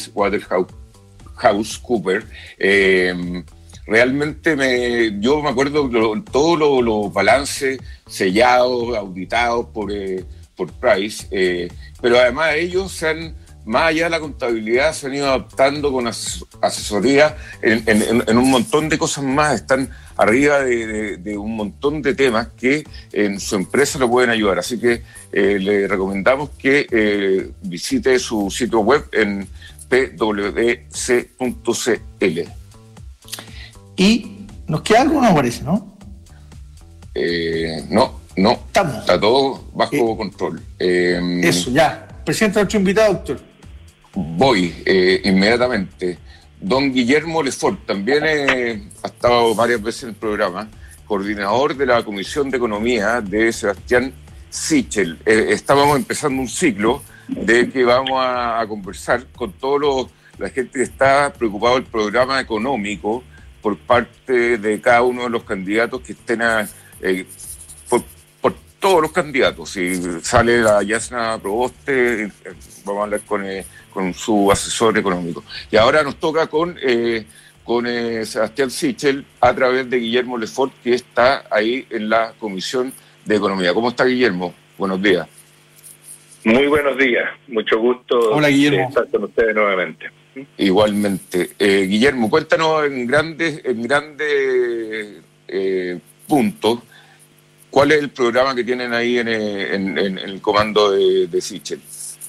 PricewaterhouseCoopers. Eh, realmente me, yo me acuerdo de todos los lo balances sellados, auditados por, eh, por Price, eh, pero además ellos se han, más allá de la contabilidad, se han ido adaptando con as- asesoría en, en, en un montón de cosas más. Están arriba de, de, de un montón de temas que en su empresa lo pueden ayudar. Así que eh, le recomendamos que eh, visite su sitio web en p w c punto c l. Y nos queda algo, no me parece, ¿no? Eh, no, no. Estamos. Está todo bajo Eh, control. Eh, Eso, ya. Presenta a nuestro invitado, doctor. Voy eh, inmediatamente. Don Guillermo Lefort, también eh, ha estado varias veces en el programa, coordinador de la Comisión de Economía de Sebastián Sichel. Eh, estábamos empezando un ciclo de que vamos a, a conversar con todos los, la gente que está preocupado del programa económico por parte de cada uno de los candidatos que estén a, eh, por, por todos los candidatos. Si sale la Yasna Proboste, eh, vamos a hablar con... Eh, con su asesor económico. Y ahora nos toca con, eh, con eh, Sebastián Sichel a través de Guillermo Lefort, que está ahí en la Comisión de Economía. ¿Cómo está, Guillermo? Buenos días. Muy buenos días. Mucho gusto. Hola, Guillermo. Estar con ustedes nuevamente. Igualmente. Eh, Guillermo, cuéntanos en grandes, en grandes eh, puntos cuál es el programa que tienen ahí en, en, en el comando de, de Sichel.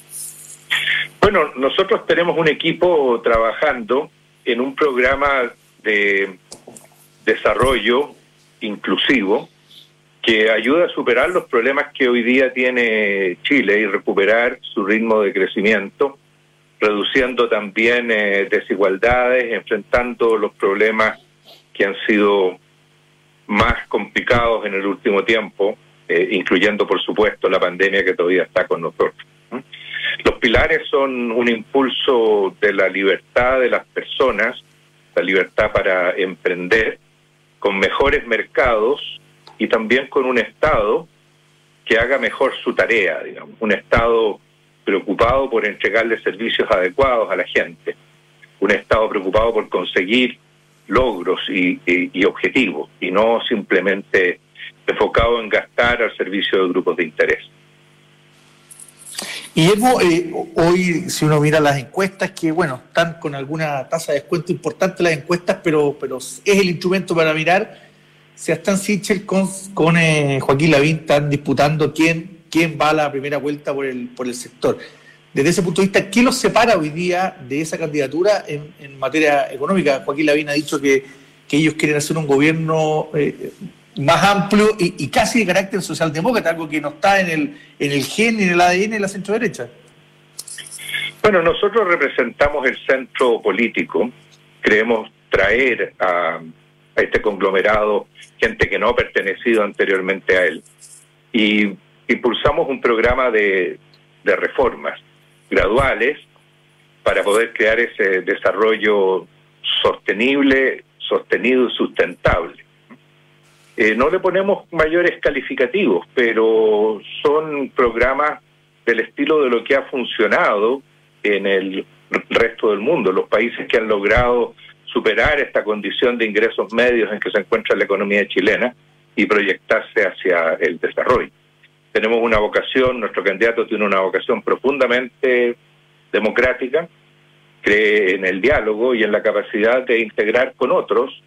Bueno, nosotros tenemos un equipo trabajando en un programa de desarrollo inclusivo que ayuda a superar los problemas que hoy día tiene Chile y recuperar su ritmo de crecimiento, reduciendo también eh, desigualdades, enfrentando los problemas que han sido más complicados en el último tiempo, eh, incluyendo, por supuesto, la pandemia que todavía está con nosotros. ¿Mm? Los pilares son un impulso de la libertad de las personas, la libertad para emprender, con mejores mercados y también con un Estado que haga mejor su tarea, digamos, un Estado preocupado por entregarle servicios adecuados a la gente, un Estado preocupado por conseguir logros y, y, y objetivos, y no simplemente enfocado en gastar al servicio de grupos de interés. Guillermo, eh, hoy si uno mira las encuestas, que bueno, están con alguna tasa de descuento importante las encuestas, pero, pero es el instrumento para mirar. Sebastián Sichel con, con eh, Joaquín Lavín están disputando quién, quién va a la primera vuelta por el, por el sector. Desde ese punto de vista, ¿qué los separa hoy día de esa candidatura en, en materia económica? Joaquín Lavín ha dicho que, que ellos quieren hacer un gobierno eh, más amplio y, y casi de carácter socialdemócrata, algo que no está en el, en el gen ni en el A D N de la centroderecha. Bueno, nosotros representamos el centro político, creemos traer a, a este conglomerado gente que no ha pertenecido anteriormente a él, y impulsamos un programa de, de reformas graduales para poder crear ese desarrollo sostenible, sostenido y sustentable. Eh, no le ponemos mayores calificativos, pero son programas del estilo de lo que ha funcionado en el resto del mundo, los países que han logrado superar esta condición de ingresos medios en que se encuentra la economía chilena y proyectarse hacia el desarrollo. Tenemos una vocación, nuestro candidato tiene una vocación profundamente democrática, cree en el diálogo y en la capacidad de integrar con otros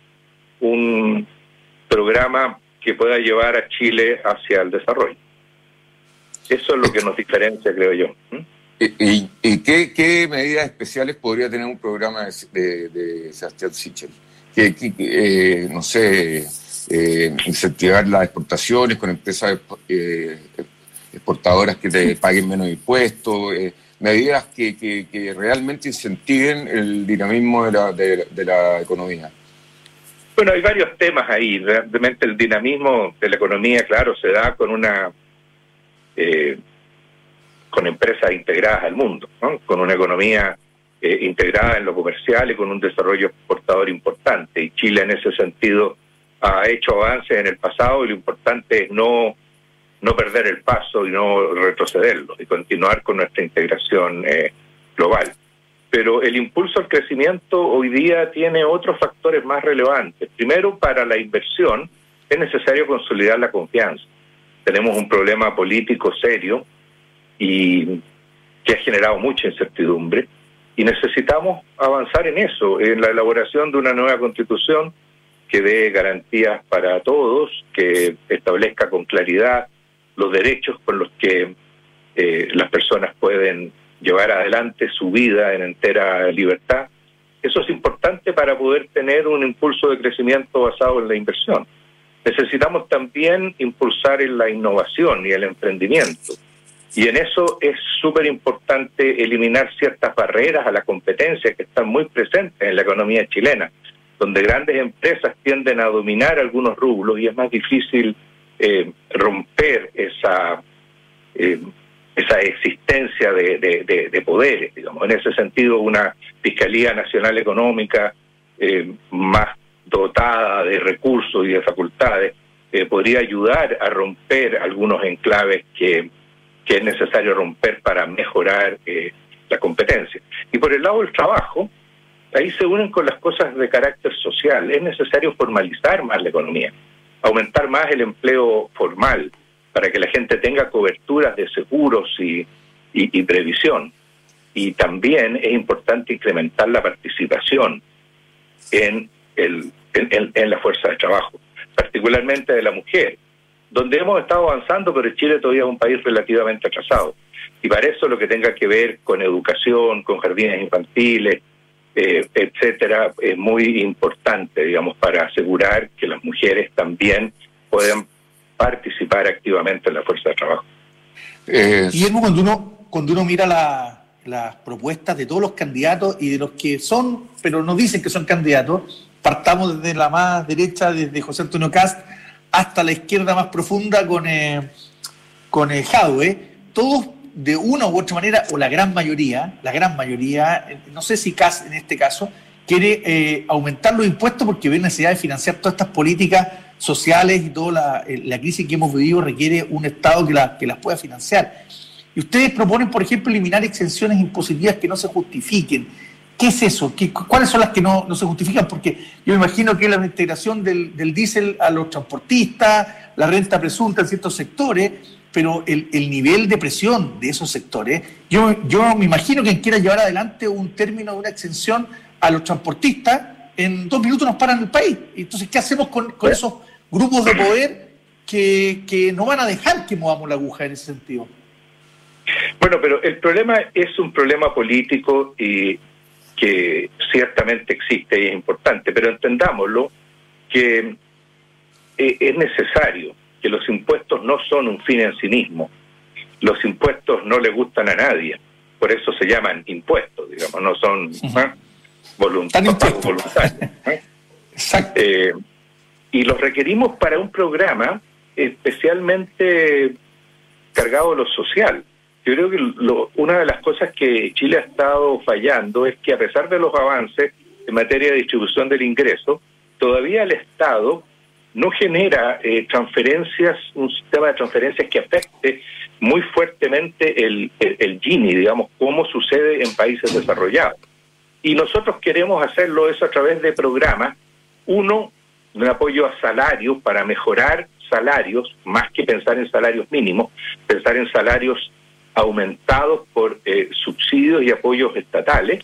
un programa que pueda llevar a Chile hacia el desarrollo. Eso es lo que nos diferencia, creo yo. ¿Mm? ¿Y, y qué, qué medidas especiales podría tener un programa de, de, de Sebastián Sichel? Que, que, eh, no sé, eh, incentivar las exportaciones con empresas eh, exportadoras que te paguen menos impuestos, eh, medidas que, que, que realmente incentiven el dinamismo de la, de, de la economía. Bueno, hay varios temas ahí. Realmente el dinamismo de la economía, claro, se da con una eh, con empresas integradas al mundo, ¿no? Con una economía eh, integrada en lo comercial y con un desarrollo exportador importante. Y Chile en ese sentido ha hecho avances en el pasado, y lo importante es no, no perder el paso y no retrocederlo, y continuar con nuestra integración eh, global. Pero el impulso al crecimiento hoy día tiene otros factores más relevantes. Primero, para la inversión es necesario consolidar la confianza. Tenemos un problema político serio y que ha generado mucha incertidumbre, y necesitamos avanzar en eso, en la elaboración de una nueva constitución que dé garantías para todos, que establezca con claridad los derechos con los que eh, las personas pueden llevar adelante su vida en entera libertad. Eso es importante para poder tener un impulso de crecimiento basado en la inversión. Necesitamos también impulsar en la innovación y el emprendimiento. Y en eso es súper importante eliminar ciertas barreras a la competencia que están muy presentes en la economía chilena, donde grandes empresas tienden a dominar algunos rubros y es más difícil eh, romper esa eh, esa existencia de, de, de, de poderes, digamos. En ese sentido, una Fiscalía Nacional Económica eh, más dotada de recursos y de facultades eh, podría ayudar a romper algunos enclaves que que es necesario romper para mejorar eh, la competencia. Y por el lado del trabajo, ahí se unen con las cosas de carácter social. Es necesario formalizar más la economía, aumentar más el empleo formal, para que la gente tenga coberturas de seguros y, y, y previsión. Y también es importante incrementar la participación en, el, en, en la fuerza de trabajo, particularmente de la mujer, donde hemos estado avanzando, pero Chile todavía es un país relativamente atrasado. Y para eso lo que tenga que ver con educación, con jardines infantiles, eh, etcétera, es muy importante, digamos, para asegurar que las mujeres también puedan participar activamente en la fuerza de trabajo. Eh... Guillermo, cuando uno, cuando uno mira la, las propuestas de todos los candidatos y de los que son, pero no dicen que son candidatos, partamos desde la más derecha, desde José Antonio Kast, hasta la izquierda más profunda con, eh, con eh, Jadwe, todos de una u otra manera, o la gran mayoría, la gran mayoría, no sé si Kast en este caso, quiere eh, aumentar los impuestos porque ve necesidad de financiar todas estas políticas sociales y toda la, la crisis que hemos vivido requiere un Estado que, la, que las pueda financiar. Y ustedes proponen, por ejemplo, eliminar exenciones impositivas que no se justifiquen. ¿Qué es eso? ¿Qué, ¿Cuáles son las que no, no se justifican? Porque yo me imagino que la integración del, del diésel a los transportistas, la renta presunta en ciertos sectores, pero el, el nivel de presión de esos sectores, yo, yo me imagino que quien quiera llevar adelante un término, una exención a los transportistas, en dos minutos nos paran el país. Entonces, ¿qué hacemos con, con esos grupos de poder que, que no van a dejar que movamos la aguja en ese sentido? Bueno, pero el problema es un problema político y que ciertamente existe y es importante, pero entendámoslo que es necesario, que los impuestos no son un fin en sí mismo. Los impuestos no le gustan a nadie, por eso se llaman impuestos, digamos, no son ¿eh? voluntarios. voluntarios ¿eh? Exacto. Eh, y los requerimos para un programa especialmente cargado de lo social. Yo creo que lo, una de las cosas que Chile ha estado fallando es que a pesar de los avances en materia de distribución del ingreso, todavía el Estado no genera eh, transferencias, un sistema de transferencias que afecte muy fuertemente el, el, el Gini, digamos, como sucede en países desarrollados. Y nosotros queremos hacerlo eso a través de programas, uno, un apoyo a salarios para mejorar salarios, más que pensar en salarios mínimos, pensar en salarios aumentados por eh, subsidios y apoyos estatales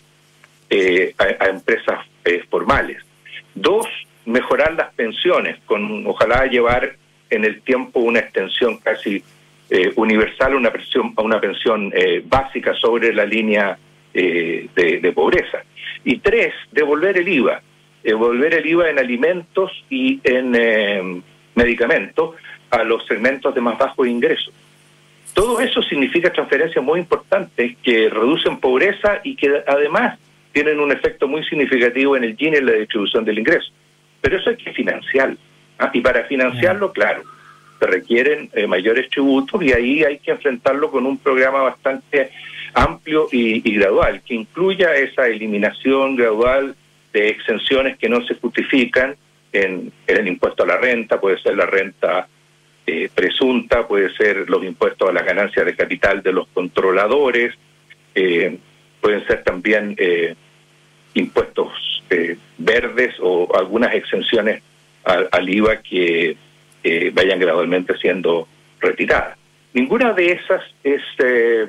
eh, a, a empresas eh, formales. Dos, mejorar las pensiones, con ojalá llevar en el tiempo una extensión casi eh, universal, una pensión, una pensión eh, básica sobre la línea eh, de, de pobreza. Y tres, devolver el I V A, devolver el I V A en alimentos y en eh, medicamentos a los segmentos de más bajo ingreso. Todo eso significa transferencias muy importantes que reducen pobreza y que además tienen un efecto muy significativo en el Gini, en la distribución del ingreso. Pero eso hay que financiarlo. ¿ah? Y para financiarlo, claro, se requieren eh, mayores tributos y ahí hay que enfrentarlo con un programa bastante amplio y, y gradual, que incluya esa eliminación gradual de exenciones que no se justifican en, en el impuesto a la renta, puede ser la renta Eh, presunta, puede ser los impuestos a las ganancias de capital de los controladores, eh, pueden ser también eh, impuestos eh, verdes o algunas exenciones al, al I V A que eh, vayan gradualmente siendo retiradas. Ninguna de esas es, eh,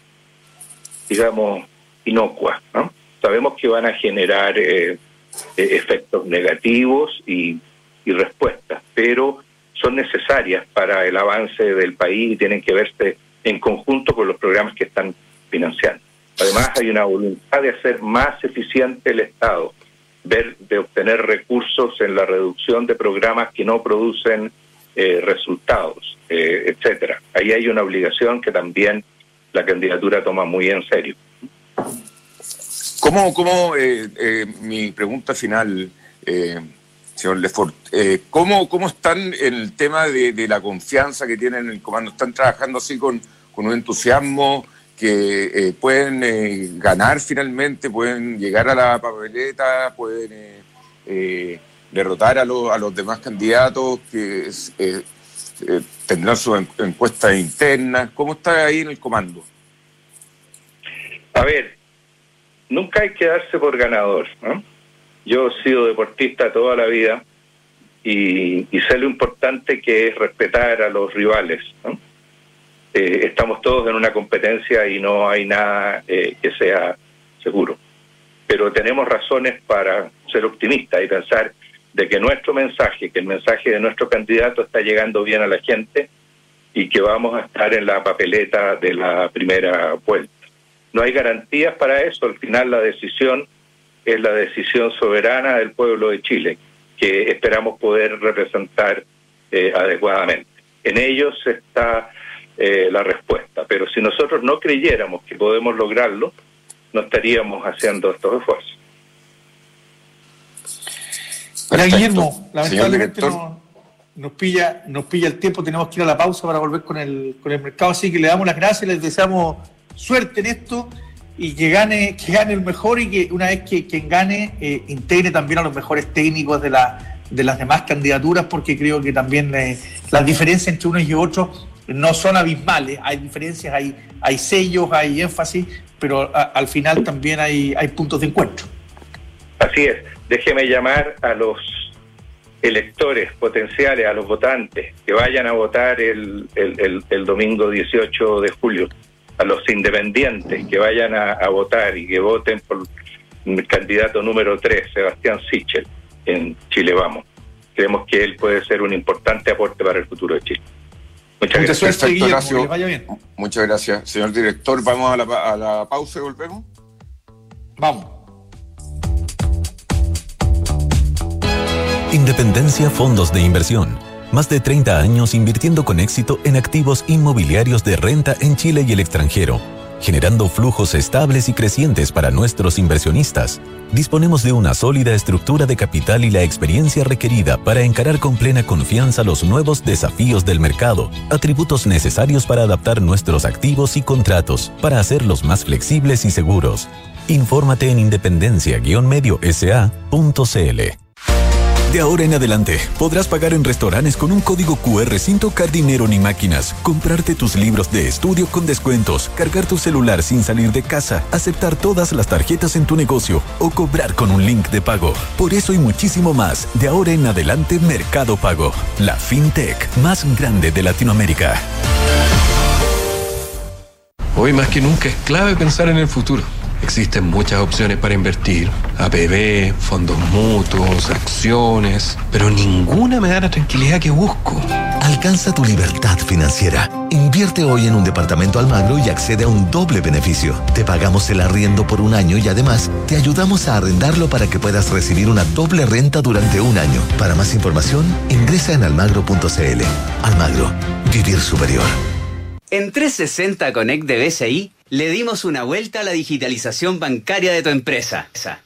digamos, inocua, ¿no? Sabemos que van a generar eh, eh, efectos negativos y, y respuestas, pero son necesarias para el avance del país y tienen que verse en conjunto con los programas que están financiando. Además, hay una voluntad de hacer más eficiente el Estado, ver de obtener recursos en la reducción de programas que no producen eh, resultados, eh, etcétera. Ahí hay una obligación que también la candidatura toma muy en serio. ¿Cómo, cómo eh, eh, mi pregunta final, eh, señor Lefort, eh, ¿cómo, ¿cómo están en el tema de, de la confianza que tienen en el comando? ¿Están trabajando así con, con un entusiasmo que eh, pueden eh, ganar finalmente, pueden llegar a la papeleta, pueden eh, eh, derrotar a, lo, a los demás candidatos que eh, eh, tendrán sus encuestas internas? ¿Cómo está ahí en el comando? A ver, nunca hay que darse por ganador, ¿no? Yo he sido deportista toda la vida y, y sé lo importante que es respetar a los rivales, ¿no? Eh, estamos todos en una competencia y no hay nada eh, que sea seguro. Pero tenemos razones para ser optimistas y pensar de que nuestro mensaje, que el mensaje de nuestro candidato está llegando bien a la gente y que vamos a estar en la papeleta de la primera vuelta. No hay garantías para eso, al final la decisión es la decisión soberana del pueblo de Chile, que esperamos poder representar eh, adecuadamente. En ellos está eh, la respuesta, pero si nosotros no creyéramos que podemos lograrlo, no estaríamos haciendo estos esfuerzos. Ahora, Guillermo, lamentablemente no, nos pilla nos pilla el tiempo, tenemos que ir a la pausa para volver con el con el mercado, así que le damos las gracias, les deseamos suerte en esto y que gane que gane el mejor y que una vez que quien gane eh, integre también a los mejores técnicos de la de las demás candidaturas, porque creo que también eh, las diferencias entre unos y otros no son abismales, hay diferencias, hay, hay sellos, hay énfasis, pero a, al final también hay, hay puntos de encuentro. Así es, déjeme llamar a los electores potenciales, a los votantes que vayan a votar el, el, el, el domingo dieciocho de julio, a los independientes que vayan a, a votar y que voten por el candidato número tres, Sebastián Sichel, en Chile Vamos. Creemos que él puede ser un importante aporte para el futuro de Chile. Muchas Muchas gracias. suerte, Guillermo, Horacio. que vaya bien. Muchas gracias, señor director. Vamos a la, a la pausa y volvemos. Vamos. Independencia Fondos de Inversión. Más de treinta años invirtiendo con éxito en activos inmobiliarios de renta en Chile y el extranjero, generando flujos estables y crecientes para nuestros inversionistas. Disponemos de una sólida estructura de capital y la experiencia requerida para encarar con plena confianza los nuevos desafíos del mercado, atributos necesarios para adaptar nuestros activos y contratos, para hacerlos más flexibles y seguros. Infórmate en independencia guion medio s a punto c l. De ahora en adelante, podrás pagar en restaurantes con un código cu erre sin tocar dinero ni máquinas, comprarte tus libros de estudio con descuentos, cargar tu celular sin salir de casa, aceptar todas las tarjetas en tu negocio o cobrar con un link de pago. Por eso y muchísimo más, de ahora en adelante Mercado Pago, la fintech más grande de Latinoamérica. Hoy más que nunca es clave pensar en el futuro. Existen muchas opciones para invertir, A P B, fondos mutuos, acciones, pero ninguna me da la tranquilidad que busco. Alcanza tu libertad financiera. Invierte hoy en un departamento Almagro y accede a un doble beneficio. Te pagamos el arriendo por un año y además te ayudamos a arrendarlo para que puedas recibir una doble renta durante un año. Para más información, ingresa en almagro punto c l. Almagro, vivir superior. En trescientos sesenta Connect de B C I le dimos una vuelta a la digitalización bancaria de tu empresa.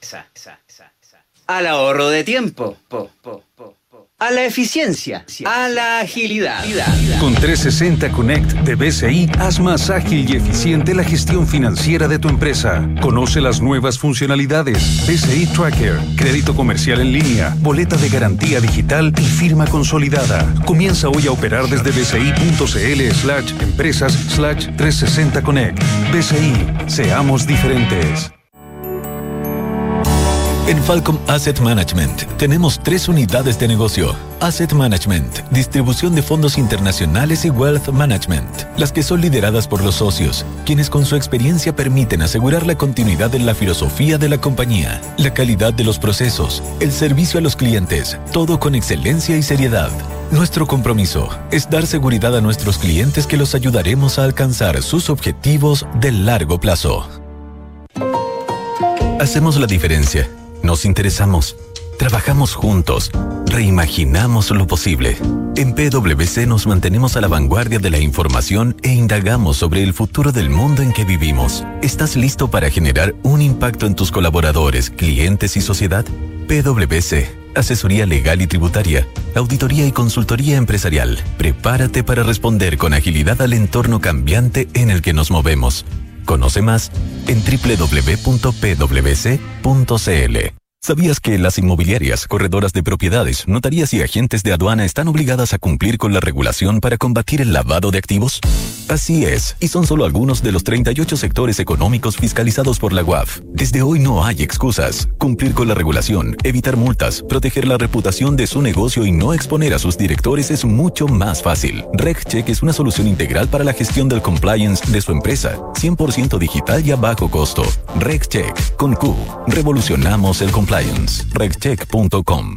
Al ahorro de tiempo. A la eficiencia. A la agilidad. Con trescientos sesenta Connect de B C I, haz más ágil y eficiente la gestión financiera de tu empresa. Conoce las nuevas funcionalidades. B C I Tracker, crédito comercial en línea, boleta de garantía digital y firma consolidada. Comienza hoy a operar desde bci.cl slash empresas slash trescientos sesenta Connect. B C I, seamos diferentes. En Falcom Asset Management tenemos tres unidades de negocio. Asset Management, distribución de fondos internacionales y Wealth Management, las que son lideradas por los socios, quienes con su experiencia permiten asegurar la continuidad en la filosofía de la compañía, la calidad de los procesos, el servicio a los clientes, todo con excelencia y seriedad. Nuestro compromiso es dar seguridad a nuestros clientes que los ayudaremos a alcanzar sus objetivos de largo plazo. Hacemos la diferencia. Nos interesamos, trabajamos juntos, reimaginamos lo posible. En P W C nos mantenemos a la vanguardia de la información e indagamos sobre el futuro del mundo en que vivimos. ¿Estás listo para generar un impacto en tus colaboradores, clientes y sociedad? P W C, asesoría legal y tributaria, auditoría y consultoría empresarial. Prepárate para responder con agilidad al entorno cambiante en el que nos movemos. Conoce más en doble u doble u doble u punto p w c punto c l. ¿Sabías que las inmobiliarias, corredoras de propiedades, notarías y agentes de aduana están obligadas a cumplir con la regulación para combatir el lavado de activos? Así es, y son solo algunos de los treinta y ocho sectores económicos fiscalizados por la U A F. Desde hoy no hay excusas. Cumplir con la regulación, evitar multas, proteger la reputación de su negocio y no exponer a sus directores es mucho más fácil. RegCheck es una solución integral para la gestión del compliance de su empresa, cien por ciento digital y a bajo costo. RegCheck, con Q. Revolucionamos el compliance. regcheck punto com.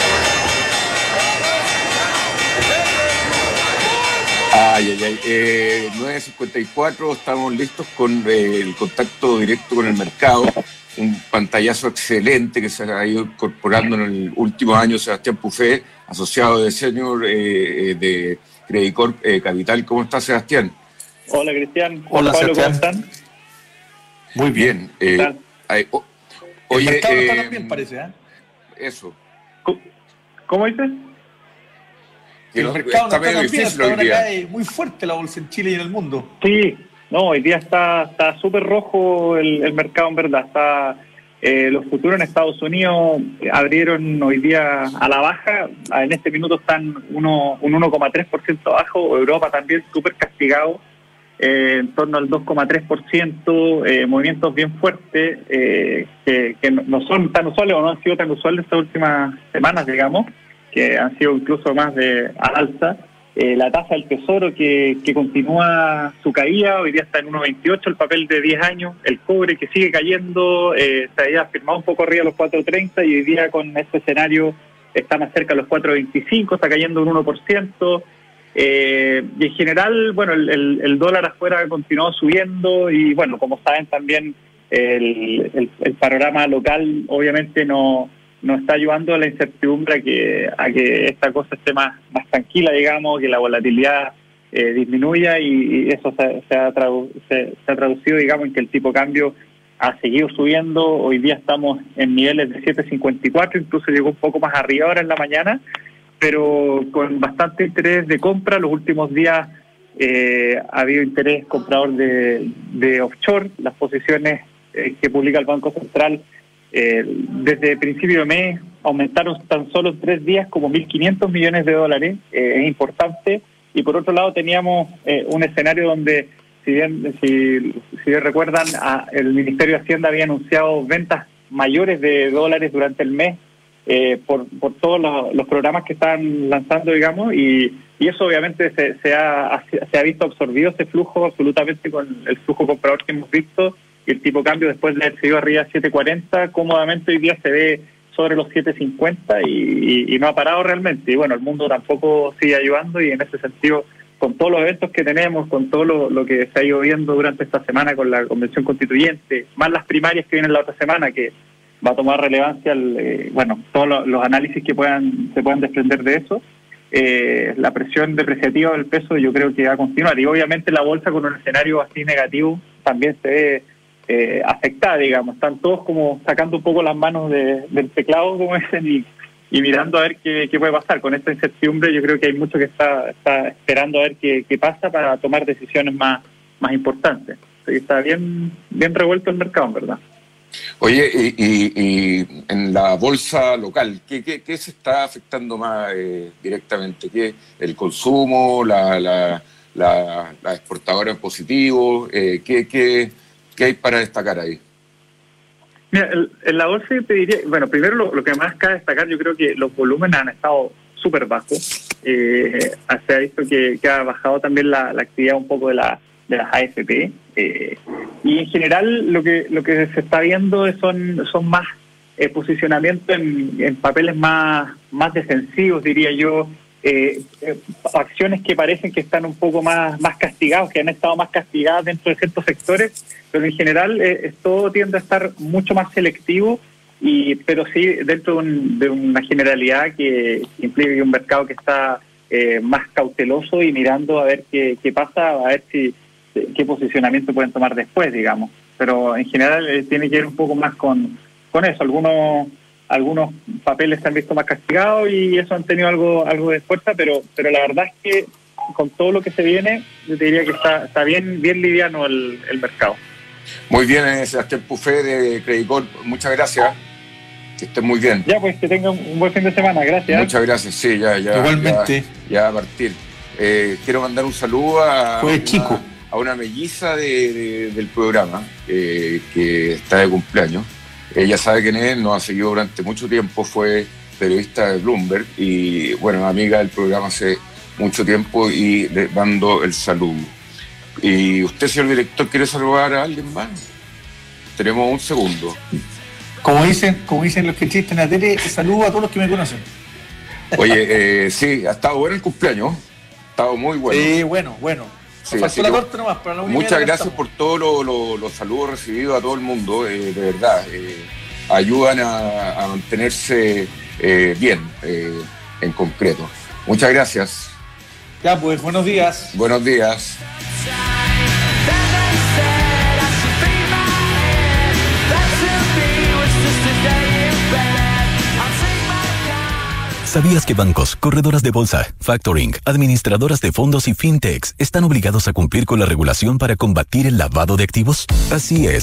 Ay, ay, ay. Eh, nueve cincuenta y cuatro, estamos listos con eh, el contacto directo con el mercado. Un pantallazo excelente que se ha ido incorporando en el último año Sebastián Pufé, asociado de senior eh, de Credicorp eh, Capital. ¿Cómo está, Sebastián? Hola, Cristian. Hola, Pablo, Sebastián. ¿cómo están? Muy bien. Eh, ay, oh, El oye, mercado eh, está también, parece, ¿eh? Eso. ¿Cómo dices? Que El no- mercado no está está medio tan bien, difícil hasta hoy ahora día. cae muy fuerte la bolsa en Chile y en el mundo. Sí, no, hoy día está está súper rojo el, el mercado, en verdad. Está Eh, los futuros en Estados Unidos abrieron hoy día a la baja, en este minuto están uno, un uno coma tres por ciento abajo. Europa también súper castigado, eh, en torno al dos coma tres por ciento, eh, movimientos bien fuertes, eh, que, que no son tan usuales o no han sido tan usuales estas últimas semanas, digamos, que han sido incluso más de al alza. Eh, la tasa del tesoro que, que continúa su caída, hoy día está en uno coma veintiocho, el papel de diez años, el cobre que sigue cayendo, eh, se había firmado un poco arriba a los cuatro coma treinta y hoy día con este escenario está más cerca a los cuatro coma veinticinco, está cayendo un uno por ciento. Eh, y en general, bueno, el, el, el dólar afuera ha continuado subiendo y bueno, como saben también el, el, el panorama local obviamente no... nos está ayudando a la incertidumbre a que, a que esta cosa esté más, más tranquila, digamos, que la volatilidad eh, disminuya y, y eso se, se, ha tradu- se, se ha traducido, digamos, en que el tipo de cambio ha seguido subiendo. Hoy día estamos en niveles de siete cincuenta y cuatro, incluso llegó un poco más arriba ahora en la mañana, pero con bastante interés de compra. Los últimos días eh, ha habido interés comprador de, de offshore, las posiciones eh, que publica el Banco Central. Eh, desde principio de mes aumentaron tan solo en tres días como mil quinientos millones de dólares, eh, es importante. Y por otro lado teníamos eh, un escenario donde, si bien si, si bien recuerdan, a, el Ministerio de Hacienda había anunciado ventas mayores de dólares durante el mes eh, por, por todos los, los programas que están lanzando, digamos, y, y eso obviamente se, se, ha, se ha visto absorbido ese flujo absolutamente con el flujo comprador que hemos visto. Y el tipo de cambio después de haber seguido arriba de siete cuarenta, cómodamente hoy día se ve sobre los siete cincuenta y, y, y no ha parado realmente. Y bueno, el mundo tampoco sigue ayudando y en ese sentido, con todos los eventos que tenemos, con todo lo, lo que se ha ido viendo durante esta semana con la Convención Constituyente, más las primarias que vienen la otra semana, que va a tomar relevancia, el, eh, bueno, todos los, los análisis que puedan se puedan desprender de eso, eh, la presión depreciativa del peso yo creo que va a continuar. Y obviamente la bolsa con un escenario así negativo también se ve Eh, afectada, digamos. Están todos como sacando un poco las manos de, del teclado, como dicen, y, y mirando a ver qué, qué puede pasar. Con esta incertidumbre yo creo que hay mucho que está, está esperando a ver qué, qué pasa para tomar decisiones más, más importantes. Así que está bien, bien revuelto el mercado, en verdad. Oye, y, y, y en la bolsa local, ¿qué, qué, qué se está afectando más eh, directamente? ¿Qué, el consumo, la, la, la, la exportadora en positivo? Eh, ¿qué, qué ¿Qué hay para destacar ahí? Mira, el, en la bolsa yo te diría, bueno, primero lo, lo que más cabe destacar, yo creo que los volúmenes han estado súper bajos. Eh, se ha visto que, que ha bajado también la, la actividad un poco de, la, de las A F P. Eh, y en general lo que lo que se está viendo son, son más eh, posicionamiento en, en papeles más, más defensivos, diría yo. Eh, eh, acciones que parecen que están un poco más, más castigados, que han estado más castigadas dentro de ciertos sectores, pero en general eh, todo tiende a estar mucho más selectivo, y pero sí dentro de, un, de una generalidad que implica un mercado que está eh, más cauteloso y mirando a ver qué, qué pasa, a ver si qué posicionamiento pueden tomar después, digamos. Pero en general eh, tiene que ver un poco más con, con eso. Algunos algunos papeles se han visto más castigados y eso han tenido algo algo de fuerza, pero pero la verdad es que con todo lo que se viene, yo te diría que está está bien bien liviano el, el mercado. Muy bien, Sebastián Pufé de Credit Corp, muchas gracias. Que estén muy bien. Ya, pues que tengan un buen fin de semana, gracias. Muchas gracias, sí, ya, ya. Igualmente. Ya, ya a partir. Eh, quiero mandar un saludo a, pues, una, chico. a una melliza de, de, del programa eh, que está de cumpleaños. Ella sabe quién es, nos ha seguido durante mucho tiempo, fue periodista de Bloomberg y, bueno, amiga del programa hace mucho tiempo y le mando el saludo. ¿Y usted, señor director, quiere saludar a alguien más? Tenemos un segundo. Como dicen, como dicen los que existen en la tele, saludo a todos los que me conocen. Oye, eh, sí, ha estado bueno el cumpleaños, ha estado muy bueno. Sí, bueno, bueno. Sí, faltó la corte nomás, para la muchas gracias por todos lo, lo, los saludos recibidos a todo el mundo, eh, de verdad. Eh, ayudan a, a mantenerse eh, bien, eh, en concreto. Muchas gracias. Ya, pues, buenos días. Buenos días. ¿Sabías que bancos, corredoras de bolsa, factoring, administradoras de fondos y fintechs están obligados a cumplir con la regulación para combatir el lavado de activos? Así es.